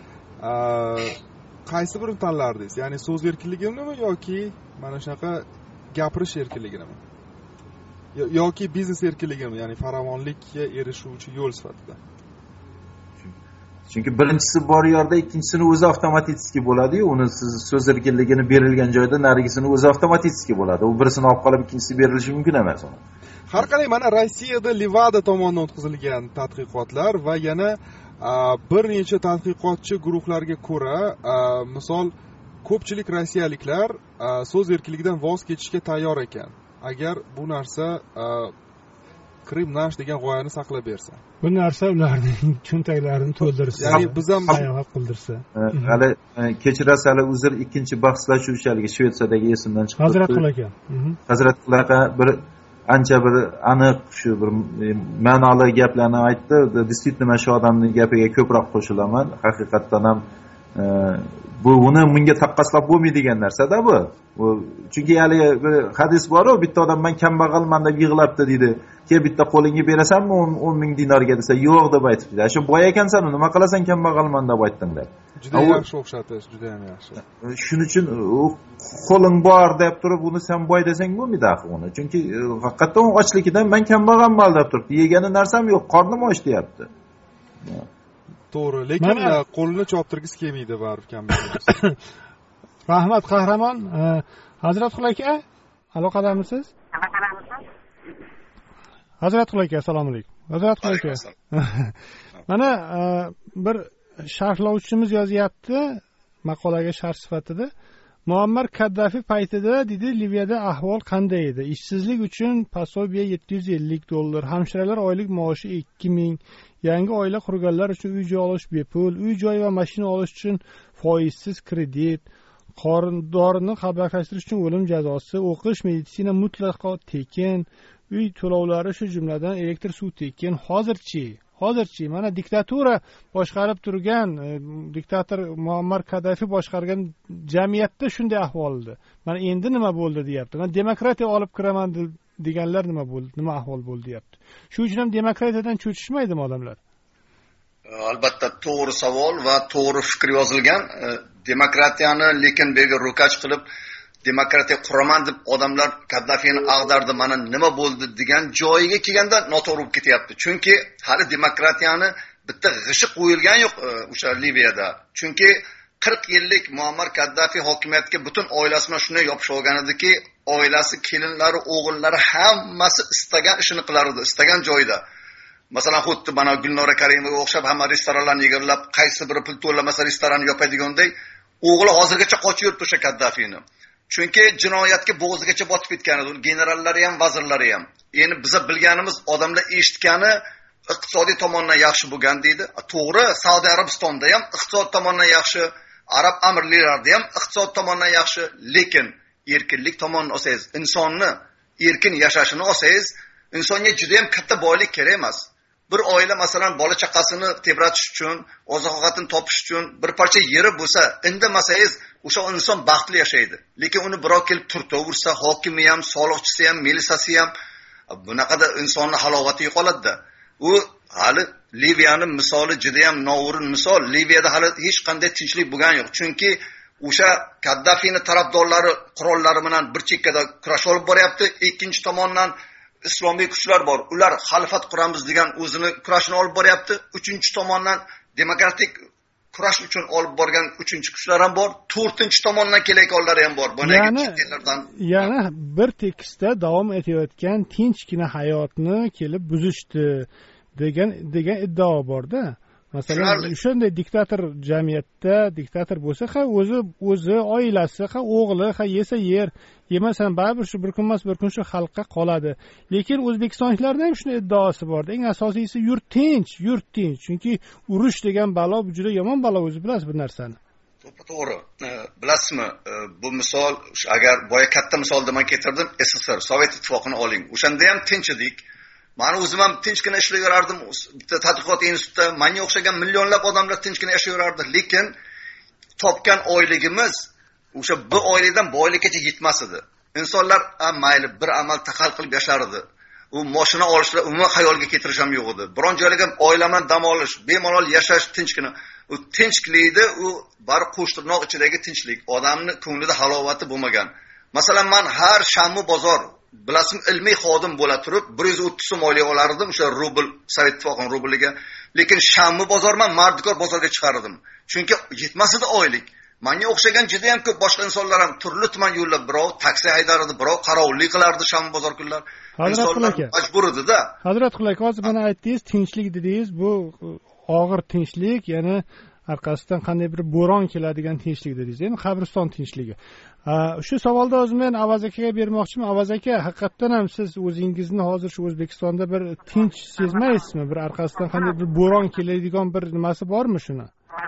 Qaysi birini tanlardingiz? Ya'ni so'z erkinligimi yoki mana shunaqa gapirish erkinligimi? Yoki biznes erkinligimi, ya'ni farovonlikka erishuvchi yo'l sifatida? Chunki birinchisi bor yerda, ikkinchisini o'zi avtomatik bo'ladi-yu, uni siz so'z erkinligini berilgan joyda narigisini o'zi avtomatik bo'ladi. U birisini olib qolib ikkinchisi berilishi mumkin emas uni. Har qalay mana Rossiyada Levada tomonidan o'tkazilgan tadqiqotlar va yana bir necha tadqiqotchi guruhlarga ko'ra, misol ko'pchilik rossiyaliklar so'z erkinligidan voz kechishga tayyor ekan, agar bu narsa Krim nash degan g'oyani saqlab bersa. Bu narsa ularning cho'ntaklarini to'ldirsa, ya'ni biz ham bayoq qildirsa. Hali kechirasiz, hali o'zir ikkinchi bahslashuv Shvetsiyadagi esimdan chiqdi. Hazratqul aka. Hazratqul aka bir ancha bir aniq shu bir ma'noli gaplarni aytdi. Действительно men shu odamning gapiga ko'proq qo'shilaman. Haqiqatdan ham bu uni bunga taqqoslab bo'lmaydigan narsa-da bu. Chunki hali bir hadis bor-ku, bitta odam men kambag'alman deb yig'labdi deydi. Ke bitta qo'lingga berasanmi 10 ming dinorga desa, yo'q deb aytibdi. Shu boy ekansan, nima qilasan kambag'alman deb aytdinglar. Juda yaxshi o'xshatish, juda ham yaxshi. Shuning uchun qo'ling bor deb turib, uni sen boy desang bo'lmaydi axir uni. Chunki haqiqatan ochligidan men kambag'alman deb turibdi. Yegani narsam yo'q, qornim och deyapti. To'g'ri, lekin qo'lini choptirgisi kelmaydi baribir kambag'al. Rahmat qahramon, Hazratqul aka, aloqadamisiz? Hazratqul aka, assalomu alaykum. Hazratqul aka. Mana bir sharhlovchimiz yozyapti maqolaga sharh sifatida. Muammar Kaddafi paytida dedi, Liviyada ahvol qanday edi? Ishsizlik uchun pasobiya $750, hamshiralar oylik maoshi 2000, yangi oila qurganlar uchun uy joy olish bepul, uy joy va mashina olish uchun foizsiz kredit, dorini qabrlashtirish uchun o'lim jazosi, o'qish, meditsina mutlaqo tekin, uy to'lovlari shu jumladan elektr suv tekin. Hozirchi mana diktatura boshqarib turgan, diktator Muammar Kaddafi boshqargan jamiyatda shunday ahvol edi. Mana endi nima bo'ldi deyapti. Men demokratiya olib kiraman deganlar nima bo'ldi? Nima ahvol bo'ldi deyapti. Shu uchun ham demokratiyadan cho'chishmaydimi odamlar? Albatta to'g'ri savol va to'g'ri fikr yozilgan. Demokratiyani lekin bega ro'kach qilib demokratiya quraman deb odamlar Kaddafini ag'dardi, mana nima bo'ldi degan joyiga kelganda noto'g'ri bo'lib ketyapti. Chunki hali demokratiyani bitta g'ishi qo'yilgan yo'q o'sha Liviyada. Chunki 40 yillik Muammar Kaddafi hokimiyatga butun oilasi bilan shunday yopishib olgan ediki, oilasi, kelinlari, o'g'illari hammasi istagan ishini qilar edi, istagan joyda. Masalan, xuddi mana Gulnora Karimovaga o'xshab hamma restoranlarni egallab, qaysi biri pul to'lamasa restoran yopadigandek, o'g'li hozirgacha qochib yuribdi o'sha Kaddafini. Chunki jinoyatga bo'g'zigacha botib ketgan edi, generallari ham, vazirlari ham. Endi biz bilganimiz, odamlar eshitgani iqtisodiy tomondan yaxshi bo'lgan deydi. To'g'ri, Saudiya Arabistonda ham iqtisod tomondan yaxshi, Arab amirliklarida ham iqtisod tomondan yaxshi, lekin erkinlik tomonini olsangiz, insonni erkin yashashini olsangiz, insonga juda ham katta boylik kerak emas. Bir oila masalan bola chaqasini tebratish uchun, oziq-ovqatini topish uchun bir parcha yeri bo'lsa, indamasangiz, o'sha inson baxtli yashaydi. Lekin uni birov kelib turtaversa, hokimi ham, soliqchisi ham, milisiyasi ham bunaqada insonning halovati yo'qoladi-da. U hali Liviyaning misoli juda ham noo'rin misol. Liviyada hali hech qanday tinchlik bo'lgani yo'q. Chunki o'sha Kaddafini tarafdorlari qurollari bilan bir chekkada kurash olib boryapti. Ikkinchi tomondan islomiy kuchlar bor. Ular xalifat quramiz degan o'zini kurashini olib boryapti. Uchinchi tomondan demokratik kurash uchun olib borgan uchinchi kuchlar ham bor. To'rtinchi tomondan kelayotganlari ham bor. Ya'ni bir tekisda davom etayotgan tinchgina hayotni kelib buzishdi degan iddao bor-da. Masalan, shunday diktator jamiyatda diktator bo'lsa, o'zi, oilasi, o'g'li, yesa yer, yemasan baribir shu bir kun emas, bir kun shu xalqqa qoladi. Lekin o'zbekistonliklarda ham shunday iddaosi bor. Eng asosiysi yurt tinch. Chunki urush degan balo juda yomon balo, o'zi bilasiz bu narsani. To'g'ri. Bilasizmi, bu misol, agar boya katta misolda men keltirdim, SSR, Sovet ittifoqini oling. O'shanda ham tinch edik. Men o'zim ham tinchgina ishlayverardim bitta tadqiqot institutida. Menga o'xshagan millionlab odamlar tinchgina yashayverardi, lekin topgan oyligimiz o'sha bir oylikdan boylikkacha yetmas edi. Insonlar mayli bir amal taqal qilib yashar edi. U mashina olishlar umuman xayolga keltirish ham yo'q edi. Biron joyga oilaman dam olish, bemalol yashash tinchgina. U tinchlikda u bar qo'shtirnoq ichidagi tinchlik, odamning ko'nglida halovati bo'lmagan. Masalan, men har shanba bozor bilasizmi, ilmiy xodim bo'la turib 130 so'm oylik olardim o'sha rubl, Sovet ittifoqining rubliga. Lekin shanba bozorman mardikor bozorga chiqardim. Chunki yetmas edi oylik. Menga o'xshagan juda ham ko'p boshqa insonlar ham turli tuman yo'llab, birov taksi haydardi, birov qarovlik qilardi shanba bozor kunlar. Insonlar majbur edi-da. Hazrat Qulay, hozir mana aytdingiz, tinchlik dedingiz, bu og'ir tinchlik, ya'ni orqasidan qanday bir bo'ron keladigan tinchlik dedingiz, ya'ni qabriston tinchligi. Shu savolda o'zim men Avaz akaga bermoqchiman. Avaz aka, haqiqatdan ham siz o'zingizni hozir shu O'zbekistonda bir tinch sezmaysizmi? Bir orqasidan qanday bir bo'ron keladigan bir nimasi bormi shuni?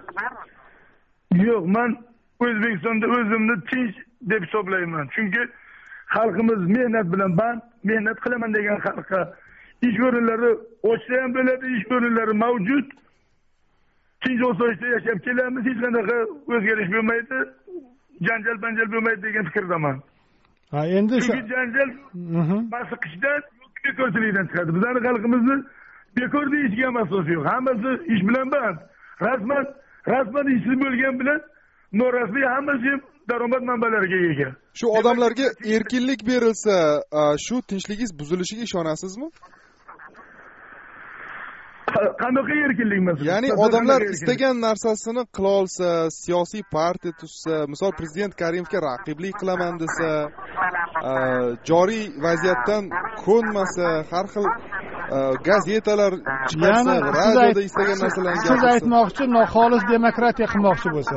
Yo'q, men O'zbekistonda o'zimni tinch deb hisoblayman. Chunki xalqimiz mehnat bilan band, mehnat qilaman degan xalqqa ish o'rinlari ochsa ham bo'ladi, ish o'rinlari mavjud. Tinch osoyishta yashab kelamiz, hech qanaqa o'zgarish bo'lmaydi, janjal bo'lmaydi degan fikrdaman. Endi shu janjal basiqishdan, bekorchilikdan chiqadi. Bizning xalqimizni bekor deyishga ham asos yo'q. Hammasi ish bilan band. Rasman ishsiz bo'lgan bilan norasmiy hammasi daromad manbalariga ega. Shu odamlarga erkinlik berilsa, shu tinchligingiz buzilishiga ishonasizmi? Qanaqa erkinlik masalasi? Ya'ni odamlar istagan narsasini qila olsa, siyosiy partiya tuzsa, misol prezident Karimovga raqiblik qilaman desa, joriy vaziyatdan ko'nmasa, har xil gazetalar chiqarsa, radioda istagan narsalarni gapirsa. Siz aytmoqchi, noxolis demokratiya qilmoqchi bo'lsa.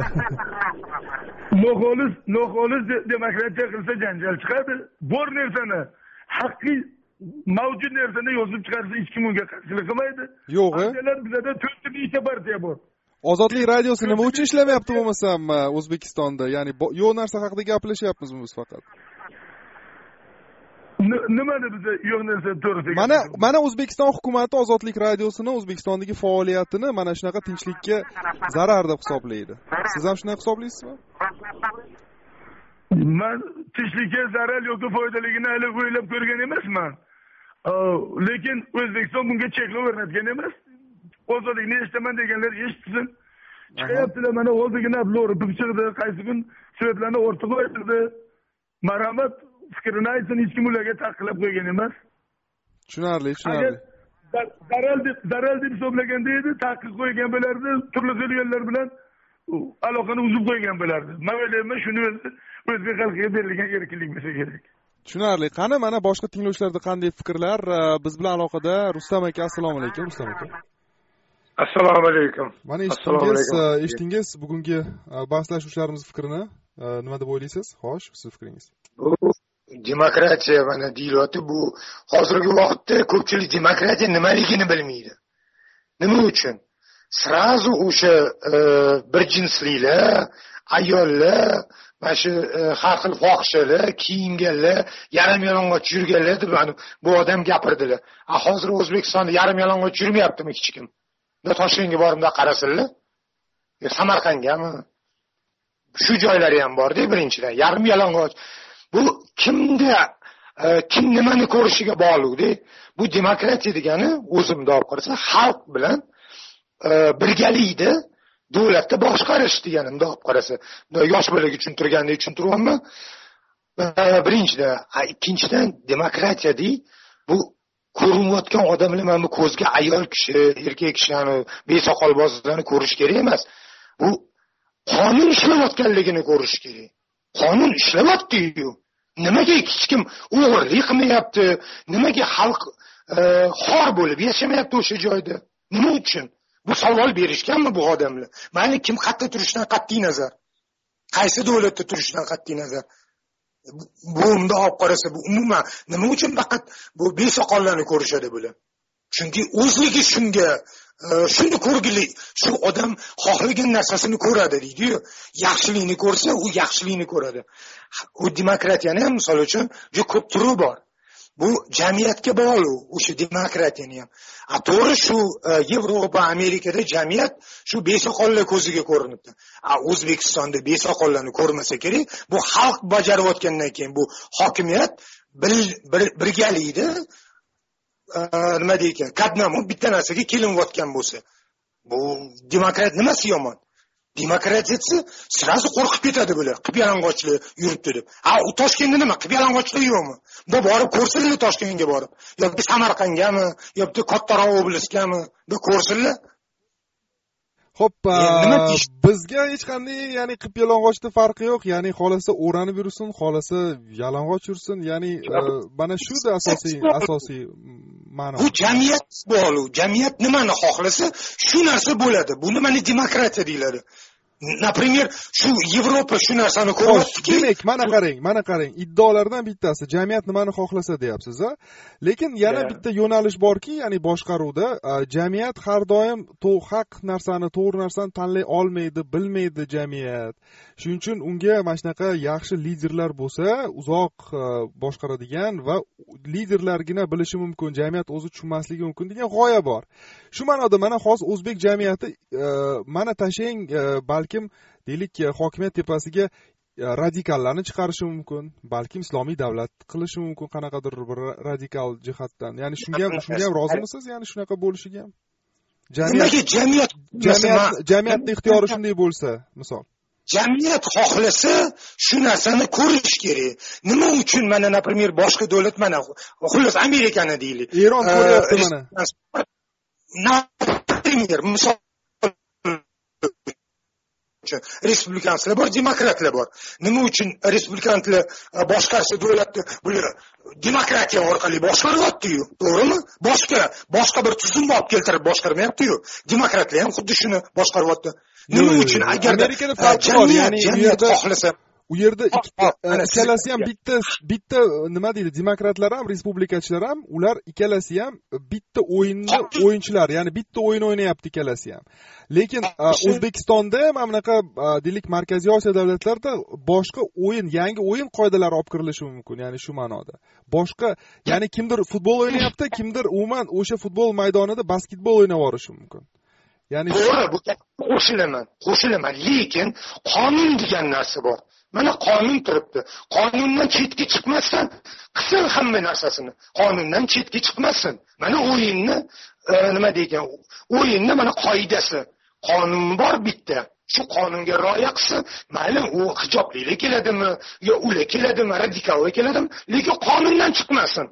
Noxolis demokratiya qilsa janjal chiqadi. Bor narsani, haqiqiy mavjud narsani yozib chiqarsa hech kim unga qarshilik qilmaydi. Yo'q-a? Bizda 4 ta partiya bor. Ozodlik radiosi nima uchun ishlamayapti bo'lmasam O'zbekistonda? Ya'ni yo'q narsa haqida gaplashyapmizmi biz faqat? Nimani bizda yo'q narsa to'g'risida? Mana O'zbekiston hukumati Ozodlik radiosini O'zbekistondagi faoliyatini mana shunaqa tinchlikka zarar deb hisoblaydi. Siz ham shunday hisoblaysizmi? Men tinchlikka zarar yoki foydaligini hali o'ylab ko'rgan emasman. Lekin O'zbekiston bunga cheklov o'rnatgan emas. Ozodlikni eshitaman deganlar eshitsin. Chiqayaptilar, mana oldigina blori chiqdi, qaysi kun suratlarni o'rtaga qo'ydi. Marhamat, fikrini aytsin, hech kim ularga taqlab qo'ygan emas. Tushunarli. Zarar deb hisoblaganda edi, taqiq qo'ygan bo'lardi, turli xil yo'llar bilan aloqani uzib qo'ygan bo'lardi. Men o'ylayman, shuni o'zbek xalqiga berilgan erkinlik bo'lsa kerak. Tushunarli. Qani mana boshqa tinglovchilarda qanday fikrlar? Biz bilan aloqada Rustam aka. Assalomu alaykum, Rustam aka. Assalomu alaykum. Mana eshitdingiz bugungi bahslashuvchilarimiz fikrini. Nima deb o'ylaysiz? Xo'sh, siz fikringiz. Demokratiya mana deyilyapti. Bu hozirgi vaqtda ko'pchilik demokratiya nimaligini bilmaydi. Nima uchun? Srazu o'sha bir jinslilar, ayollar, mana shu har xil fohishalar, kiyinganlar, yarim yalang'och yurganlar deb bu odam gapirdilar. Hozir O'zbekistonda yarim yalang'och yurmayaptimi hech kim? Toshkentga boribda qarasinlar. Samarqandgami? Shu joylari ham bor-da, birinchidan. Yarim yalang'och. Bu kimda kim nimani ko'rishiga bog'liq-da. Bu demokratiya degani o'zimda olib qarasa, xalq bilan birgalikda davlatni boshqarish deganimda olib qarasa. Yosh bolaga tushuntirgandek tushuntiryapman. Birinchidan, ikkinchidan demokratiya bu ko'rinayotgan odamlar mana bu ko'zga ayol kishi, erkak kishini, besoqol bozlarni ko'rish kerak emas. Bu qonun ishlayotganligini ko'rish kerak. Qonun ishlayapti-yu. Nimaga hech kim o'g'irlik qilmayapti? Nimaga xalq xor bo'lib yashamayapti o'sha joyda? Nima uchun? Bu savol berishganmi bu odamlar? Mana kim qayerda turishidan qat'iy nazar, qaysi davlatda turishidan qat'iy nazar. Bu unda olib qarasa, bu umuman nima uchun faqat bu besoqollarni ko'rishadi bular? Chunki o'zligi shuni ko'rgili, shu odam xohlagan narsasini ko'radi deydi-yu. Yaxshilikni ko'rsa, u yaxshilikni ko'radi. U demokratiyani ham misol uchun juda ko'p turi bor. Bu jamiyatga bog'liq, o'sha demokratiyani ham. To'g'ri shu Yevropa, Amerikada jamiyat shu besoqollar ko'ziga ko'rinibdi. O'zbekistonda besoqollarni ko'rmasa kerak, bu xalq bajarayotgandan keyin bu hokimiyat birgalikda nima deykan, qadnamo bitta narsaga kelinayotgan bo'lsa, bu demokrat nimasi yomon? Demokratiyasi sirazi qo'rqib ketadi bular. Qibyalang'ochlar yuribdi deb. U Toshkentda nima? Qibyalang'ochlar yo'qmi? Bu borib ko'rsinlar Toshkentga borib. Yoki Samarqandgami, yoki kattaroq oblastgami, bu ko'rsinlar. Xo'p, bizga hech qanday, ya'ni qibyalang'ochda farqi yo'q, ya'ni xolasa o'ranib yursin, xolasa yalang'och yursin, ya'ni mana shuda asosiy ma'no. Bu jamiyat bor-ku, jamiyat nimani xohlasa, shu narsa bo'ladi. Buni mana demokratiya deyiladi. Например, shu Yevropa shu narsani ko'ryaptiki. Demak, mana qarang, iddaolardan bittasi jamiyat nimani xohlasa deyapsiz, a? Lekin yana bitta yo'nalish borki, ya'ni boshqaruvda jamiyat har doim haq narsani, to'g'ri narsani tanlay olmaydi, bilmaydi jamiyat. Shuning uchun unga mana shunaqa yaxshi liderlar bo'lsa, uzoq boshqaradigan va liderlargina bilishi mumkin, jamiyat o'zi tushunmasligi mumkin degan g'oya bor. Shu ma'noda mana hozir o'zbek jamiyati mana tashang balkim deylik hokimiyat tepasiga radikallarni chiqarishi mumkin, balkim islomiy davlat qilishi mumkin, qanaqadir bir radikal jihatdan. Ya'ni shunga ham rozimisiz? Ya'ni shunaqa bo'lishiga ham? Jamiyatning ixtiyori shunday bo'lsa, misol. Jamiyat xohlasa shu narsani ko'rish kerak. Nima uchun mana, например, boshqa davlat mana, xullas Amerikani deylik. Eron ko'ryapti mana. Например, misol respublikanslar bor, demokratlar bor. Nima uchun respublikanslar boshqarsa davlatni bular demokratiya orqali boshqaryapti-yu, to'g'rimi? Boshqa bir tuzum olib keltirib boshqarmayapti-yu. Demokratlar ham xuddi shuni boshqaryapti. Nima uchun agarda Amerikada farqi bor, ya'ni xohlasa u yerda ikkalasi ham bitta nima deydi, demokratlar ham, respublikachilar ham, ular ikkalasi ham bitta o'yinchilar, ya'ni bitta o'yin o'ynayapti ikkalasi ham. Lekin O'zbekistonda mana bunaqa deylik Markaziy Osiyo davlatlarida boshqa o'yin, yangi o'yin qoidalari olib kirilishi mumkin, ya'ni shu ma'noda. Boshqa, ya'ni kimdir futbol o'ynayapti, kimdir umuman o'sha futbol maydonida basketbol o'ynab yorishi mumkin. Ya'ni to'g'ri, bu qo'shilaman, lekin qonun degan narsa bor. Mana qonun turibdi. Qonundan chetga chiqmasdan qilsin hamma narsasini. Qonundan chetga chiqmasin. Mana o'yinni nima deygan? O'yinni mana qoidasi. Qonun bor bitta. Shu qonunga rioya qilsin. Mayli u hijoblilik keladimi, yo ular keladimi, radikal keladimi, lekin qonundan chiqmasin.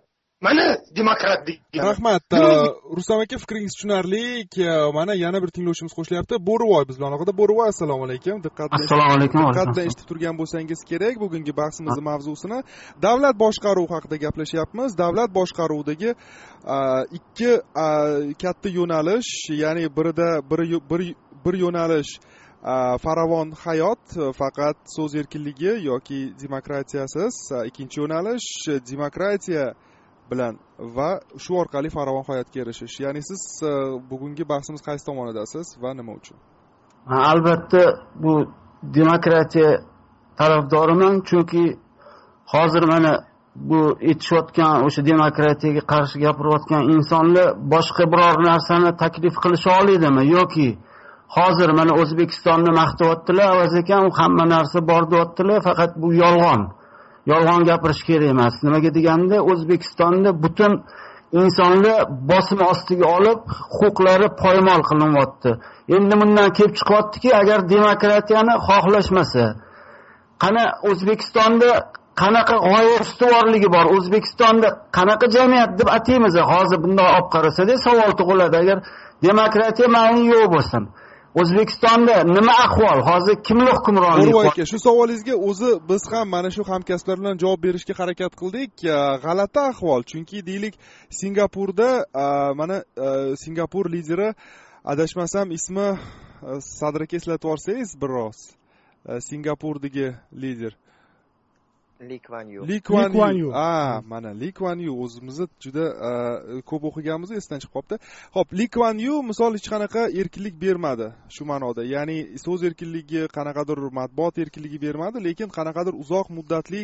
mana demokrat degan. Rahmat. Rustam aka, fikringiz tushunarli. Mana yana bir tinglovchimiz qo'shilyapti. Bo'rivoy biz bilan aloqada. Bo'rivoy, assalomu alaykum. Assalomu alaykum. Diqqat bilan eshitib turgan bo'lsangiz kerak. Bugungi bahsimizning mavzusini davlat boshqaruvi haqida gaplashyapmiz. Davlat boshqaruvidagi ikki katta yo'nalish, ya'ni birida bir yo'nalish farovon hayot, faqat so'z erkinligi yoki demokratiyasiz. Ikkinchi yo'nalish demokratiya bilan va shu orqali farovon hayotga erishish. Ya'ni siz bugungi bahsimiz qaysi tomonidasiz va nima uchun? Albatta bu demokratiya tarafdoriman, chunki hozir mana bu aytishayotgan o'sha demokratiyaga qarshi gapirayotgan insonlar boshqa biror narsani taklif qilisha oladimi yoki hozir mana O'zbekistonni maqtayaptilar, avaz ekan hamma narsa bor deyaptilar, faqat bu yolg'on gapirish kerak emas. Nimaga deganda O'zbekistonda butun insonlar bosim ostiga olib, huquqlari poymol qilinyapti. Endi bundan kelib chiqyaptiki, agar demokratiyani xohlashmasa, qana O'zbekistonda qanaqa g'oya ustuvorligi bor, O'zbekistonda qanaqa jamiyat deb ataymiz, hozir bunday olib qarasada savol tug'iladi. Agar demokratiya ma'ni yo'q bo'lsa, O'zbekistonda nima ahvol? Hozir kimlar hukmronligi? Bo'rivoy aka, shu savolingizga o'zi biz ham mana shu hamkasblar bilan javob berishga harakat qildik. G'alati ahvol, chunki deylik Singapurda mana Singapur lideri, adashmasam ismi Sadrga eslatib yorsangiz biroz. Singapurdagi lider Lee Kuan Yew. Mana Lee Kuan Yew o'zimizni juda ko'p o'qiganmiz, esdan chiqib qolibdi. Xo'p, Lee Kuan Yew misol hech qanaqa erkinlik bermadi shu ma'noda. Ya'ni so'z erkinligi, qanaqadir matbuot erkinligi bermadi, lekin qanaqadir uzoq muddatli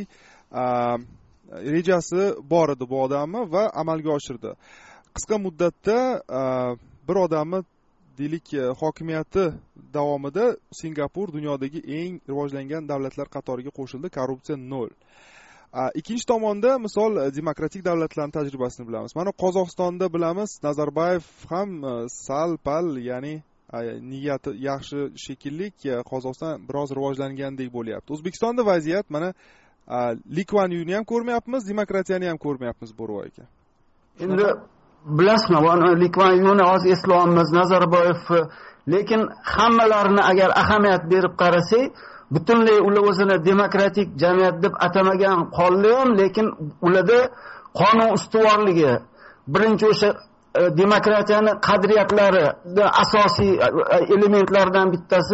rejasi bor edi bu odamni va amalga oshirdi. Qisqa muddatda bir odamni deylik hokimiyati davomida Singapur dunyodagi eng rivojlangan davlatlar qatoriga qo'shildi, korrupsiya 0. Ikkinchi tomonda misol demokratik davlatlarning tajribasini bilamiz. Mana Qozog'istonda bilamiz, Nazarbayev ham sal-pal, ya'ni niyati yaxshi shekilli, Qozog'iston biroz rivojlangandek bo'lyapti. O'zbekistonda vaziyat mana Lee Kuan Yew'ni ham ko'rmayapmiz, demokratiyani ham ko'rmayapmiz Bo'rivoy aka. Endi bilasizmi, Lee Kuan Yew'ni hozir eslayapmiz, Nazarbayev, lekin hammalarini agar ahamiyat berib qarasak, butunlay ular o'zini demokratik jamiyat deb atamagan qoldi ham, lekin ularda qonun ustuvorligi, birinchi o'sha demokratiyani qadriyatlari asosiy elementlardan bittasi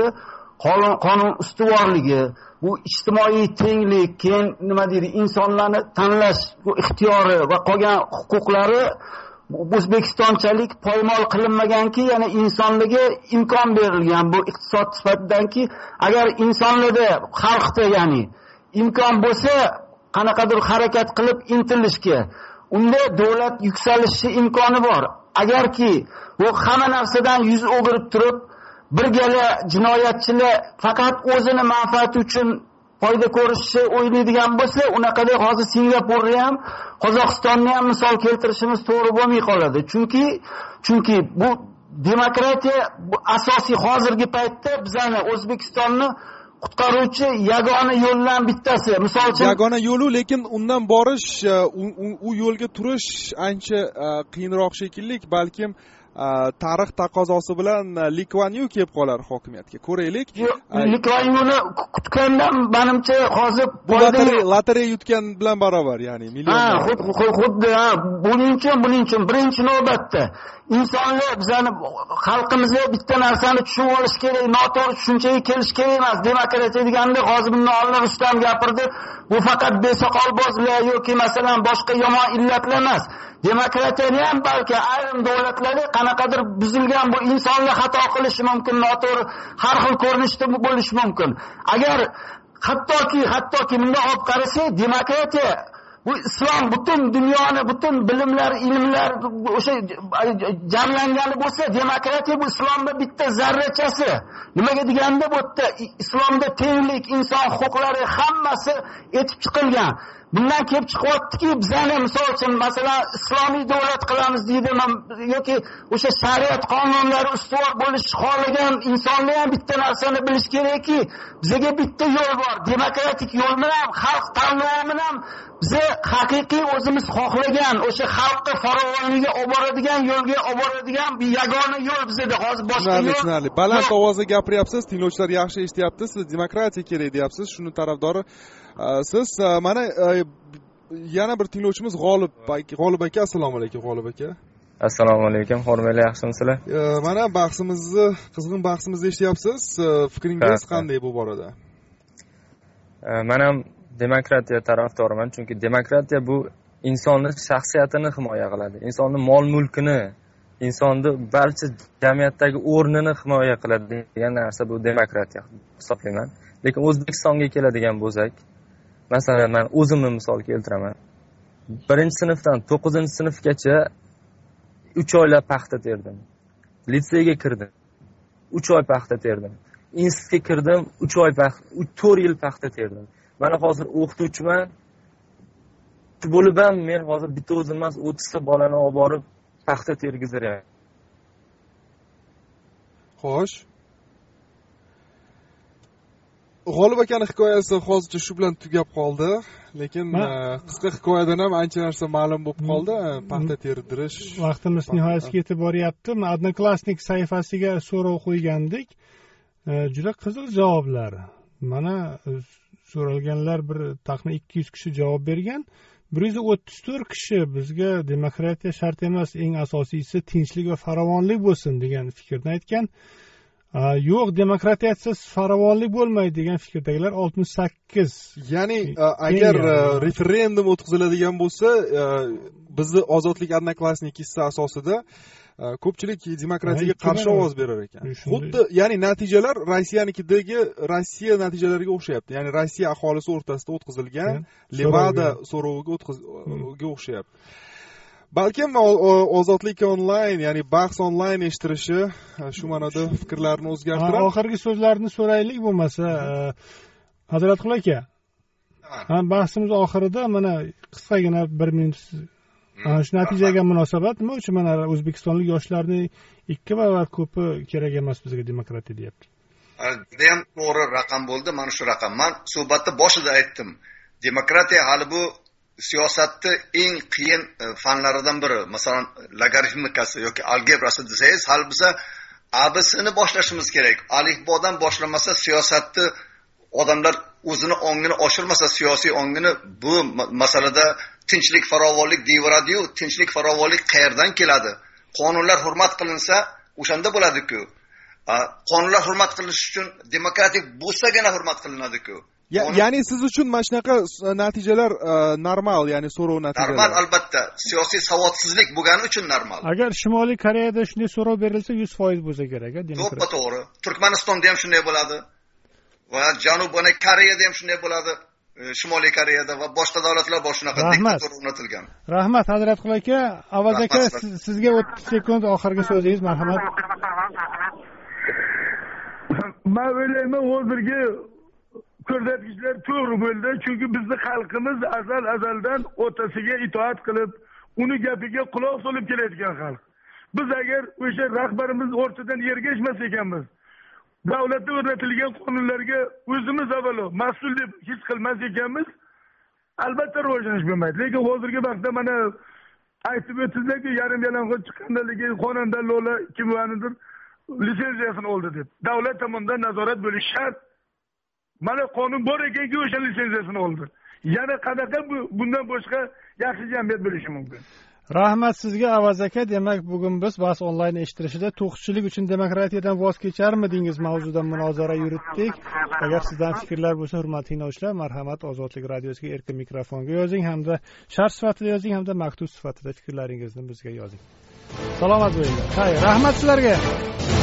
qonun ustuvorligi, bu ijtimoiy tenglik, keyin nima deydi, insonlarni tanlash ixtiyori va qolgan huquqlari O'zbekistonchalik poymol qilinmaganki, yana insonlarga imkon berilgan. Bu iqtisod sifatidagi, agar insonlarda, xalqda ya'ni imkon bo'lsa, qanaqadir harakat qilib intilishga, unda davlat yuksalishi imkoni bor. Agarki bu hamma narsadan yuz o'girib turib, birgala jinoyatchilar faqat o'zini manfaati uchun foyda ko'rishni o'ylaydigan bo'lsa, unaqada hozir Singapurni ham, Qozog'istonni ham misol keltirishimiz to'g'ri bo'lmay qoladi. Chunki bu demokratiya bu asosiy hozirgi paytda bizani O'zbekistonni qutqaruvchi yagona yo'ldan bittasi. Misol uchun yagona yo'li, lekin undan borish, u yo'lga turish ancha qiyinroq shekilli, balkim tarix taqozosi bilan Lee Kuan Yew kelib qolar hokimiyatga. Ko'raylik. Lee Kuan Yew'ni kutgandan menimcha hozir lotereya yutgan bilan barobar, ya'ni millionlar. Xuddi buning uchun birinchi navbatda insonlar, bizani xalqimizga bitta narsani tushunib olish kerak, noto'g'ri tushunchaga kelish kerak emas. Demokratiya deganda hozir bundan oldin Rustam gapirdi, bu faqat besoqolbozlar yoki masalan boshqa yomon illatlar emas. Demokratiyani ham balki ayrim davlatlarda qanaqadir buzilgan, bu insonlar xato qilishi mumkin, noto'g'ri har xil ko'rinishda bo'lishi mumkin. Agar hattoki bunday olib qarasak, demokratiya bu islom butun dunyoni, butun bilimlar, ilmlar o'sha jamlangani bo'lsa, demokratiya bu islomda bitta zarrachasi. Nimaga deganda bu yerda islomda tenglik, inson huquqlari hammasi etib chiqilgan. bundan kelib chiqyaptiki, bizani misol uchun masalan islomiy davlat qilamiz deydimi yoki o'sha shariat qonunlari ustuvor bo'lish xohlagan insonlar ham bitta narsani bilish kerakki, bizga bitta yo'l bor, demokratik yo'l bilan, xalq tanlovi bilan bizni haqiqiy o'zimiz xohlagan o'sha xalqqa farovonligiga olib boradigan yo'lga olib boradigan bir yagona yo'l bizda. Hozir boshqa yo'l. Baland ovozda gapiryapsiz, tinglovchilar yaxshi eshityapti. Siz demokratiya kerak deyapsiz, shuni tarafdori siz. Mana yana bir tinglovchimiz G'olib aka. Assalomu alaykum G'olib aka. Assalomu alaykum, hurmatli yaxshimisizlar? Mana qizg'in bahsimizni eshityapsiz. Fikringiz qanday bu borada? Men ham demokratiya tarafdoriman, chunki demokratiya bu insonning shaxsiyatini himoya qiladi, insonning mol-mulkini, insonning barcha jamiyatdagi o'rnini himoya qiladi degan narsa bu demokratiya hisoblayman. Lekin O'zbekistonga keladigan bo'lsak, masalan, men o'zimni misol keltiraman. 1-sinfdan 9-sinfgacha 3 oylab paxta terdim. Litseyga kirdim. 3 oy paxta terdim. Institutga kirdim, 3 oy 4 yil paxta terdim. Mana hozir o'qituvchiman. Bo'lib ham men hozir bitta o'zim emas 30 ta bolani olib borib paxta tergizaryapman. Xo'sh. G'olib akaning hikoyasi hozircha shu bilan tugab qoldi, lekin qisqa hikoyadan ham ancha narsa ma'lum bo'lib qoldi. Paxta terdirish vaqtimiz nihoyasiga yetib boryapti. Odnoklassnik sahifasiga so'rov qo'ygandik. Juda qiziq javoblar. Mana so'ralganlar bir taxmin 200 kishi javob bergan. 134 kishi bizga demokratiya shart emas, eng asosiysi tinchlik va farovonlik bo'lsin degan fikrni aytgan. Yo'q, demokratiyasiz farovonlik bo'lmaydi degan fikrdagilar 68. Ya'ni agar referendum o'tkaziladigan bo'lsa, bizni ozodlik odnoklassnikisi asosida ko'pchilik demokratiyaga qarshi ovoz berar ekan. Xuddi ya'ni natijalar Rossiya natijalariga o'xshayapti. Ya'ni Rossiya aholisi o'rtasida o'tkazilgan Levada so'roviga o'xshayapti. Balkim ozodlik onlayn, ya'ni bahs onlayn eshittirishi shu ma'noda fikrlarni o'zgartiradi. Oxirgi so'zlarni so'raylik bo'lmasa, Hazratqul aka. Bahsimiz oxirida mana qisqagina 1 minut shu natijaga munosabat nima uchun mana o'zbekistonlik yoshlarning 2 ko'pi kerak emas bizga demokratiya deyapti. Judayam to'g'ri raqam bo'ldi, mana shu raqam. Men suhbatda boshida aytdim. Demokratiya hali bu siyosatni eng qiyin fanlaridan biri. Masalan, logaritmikasi yoki algebrasi desangiz, hali biza ABCni boshlashimiz kerak. Alifbodan boshlamasa siyosatni odamlar o'zini ongini oshirmasa, siyosiy ongini bu masalada tinchlik, farovonlik deyveradi-yu, tinchlik, farovonlik qayerdan keladi? Qonunlar hurmat qilinsa, o'shanda bo'ladi-ku. Qonunlar hurmat qilinishi uchun demokratik bo'lsagina hurmat qilinadi-ku. Ya'ni siz uchun mana shunaqa natijalar normal, ya'ni so'rov natijalari. Normal, albatta. Siyosiy savodsizlik bo'lgani uchun normal. Agar Shimoliy Koreyada shunday so'rov berilsa 100% bo'lsa kerak-a, demokratiya. To'g'ri. Turkmanistonda ham shunday bo'ladi. Va Janubiy Koreyada ham shunday bo'ladi. Shimoliy Koreyada va boshqa davlatlar bor shunaqa diktatura o'rnatilgan. Rahmat Hazratqul aka, Avaz aka, sizga 30 sekund oxirgi so'zingiz, marhamat. Men o'ylayman, hozirgi ko'rsatkichlar to'g'ri bo'ldi, chunki bizning xalqimiz azaldan otasiga itoat qilib, uni gapiga quloq solib kelayotgan xalq. Biz agar o'sha rahbarimiz o'rtadan ergashmas ekanmiz, davlatda o'rnatilgan qonunlarga o'zimiz avvalo mas'ul deb his qilmas ekanmiz, albatta rivojlanish bo'lmaydi. Lekin hozirgi vaqtda mana aytib o'tdingizki, yarim yalang'och chiqqanligi xonanda Lola kimlarnidir litsenziyasini oldi deb. Davlat tomonidan nazorat bo'lishi shart. Mana qonun bor ekanki o'sha litsenziyasini oldi. Yana qanaqa bundan boshqa yaxshi jamiyat bo'lishi mumkin? Rahmat sizga Avaz aka. Demak, bugun biz bahs onlayn eshittirishida to'qchilik uchun demokratiyadan voz kecharmidingiz mavzuda munozara yuritdik. Agar sizdan fikrlar bo'lsa, hurmatli tinglovchilar, marhamat Ozodlik radiosiga erkin mikrofonga yozing, hamda sharh sifatida yozing, hamda maktub sifatida fikrlaringizni bizga yozing. Salomat bo'linglar. Rahmat sizlarga.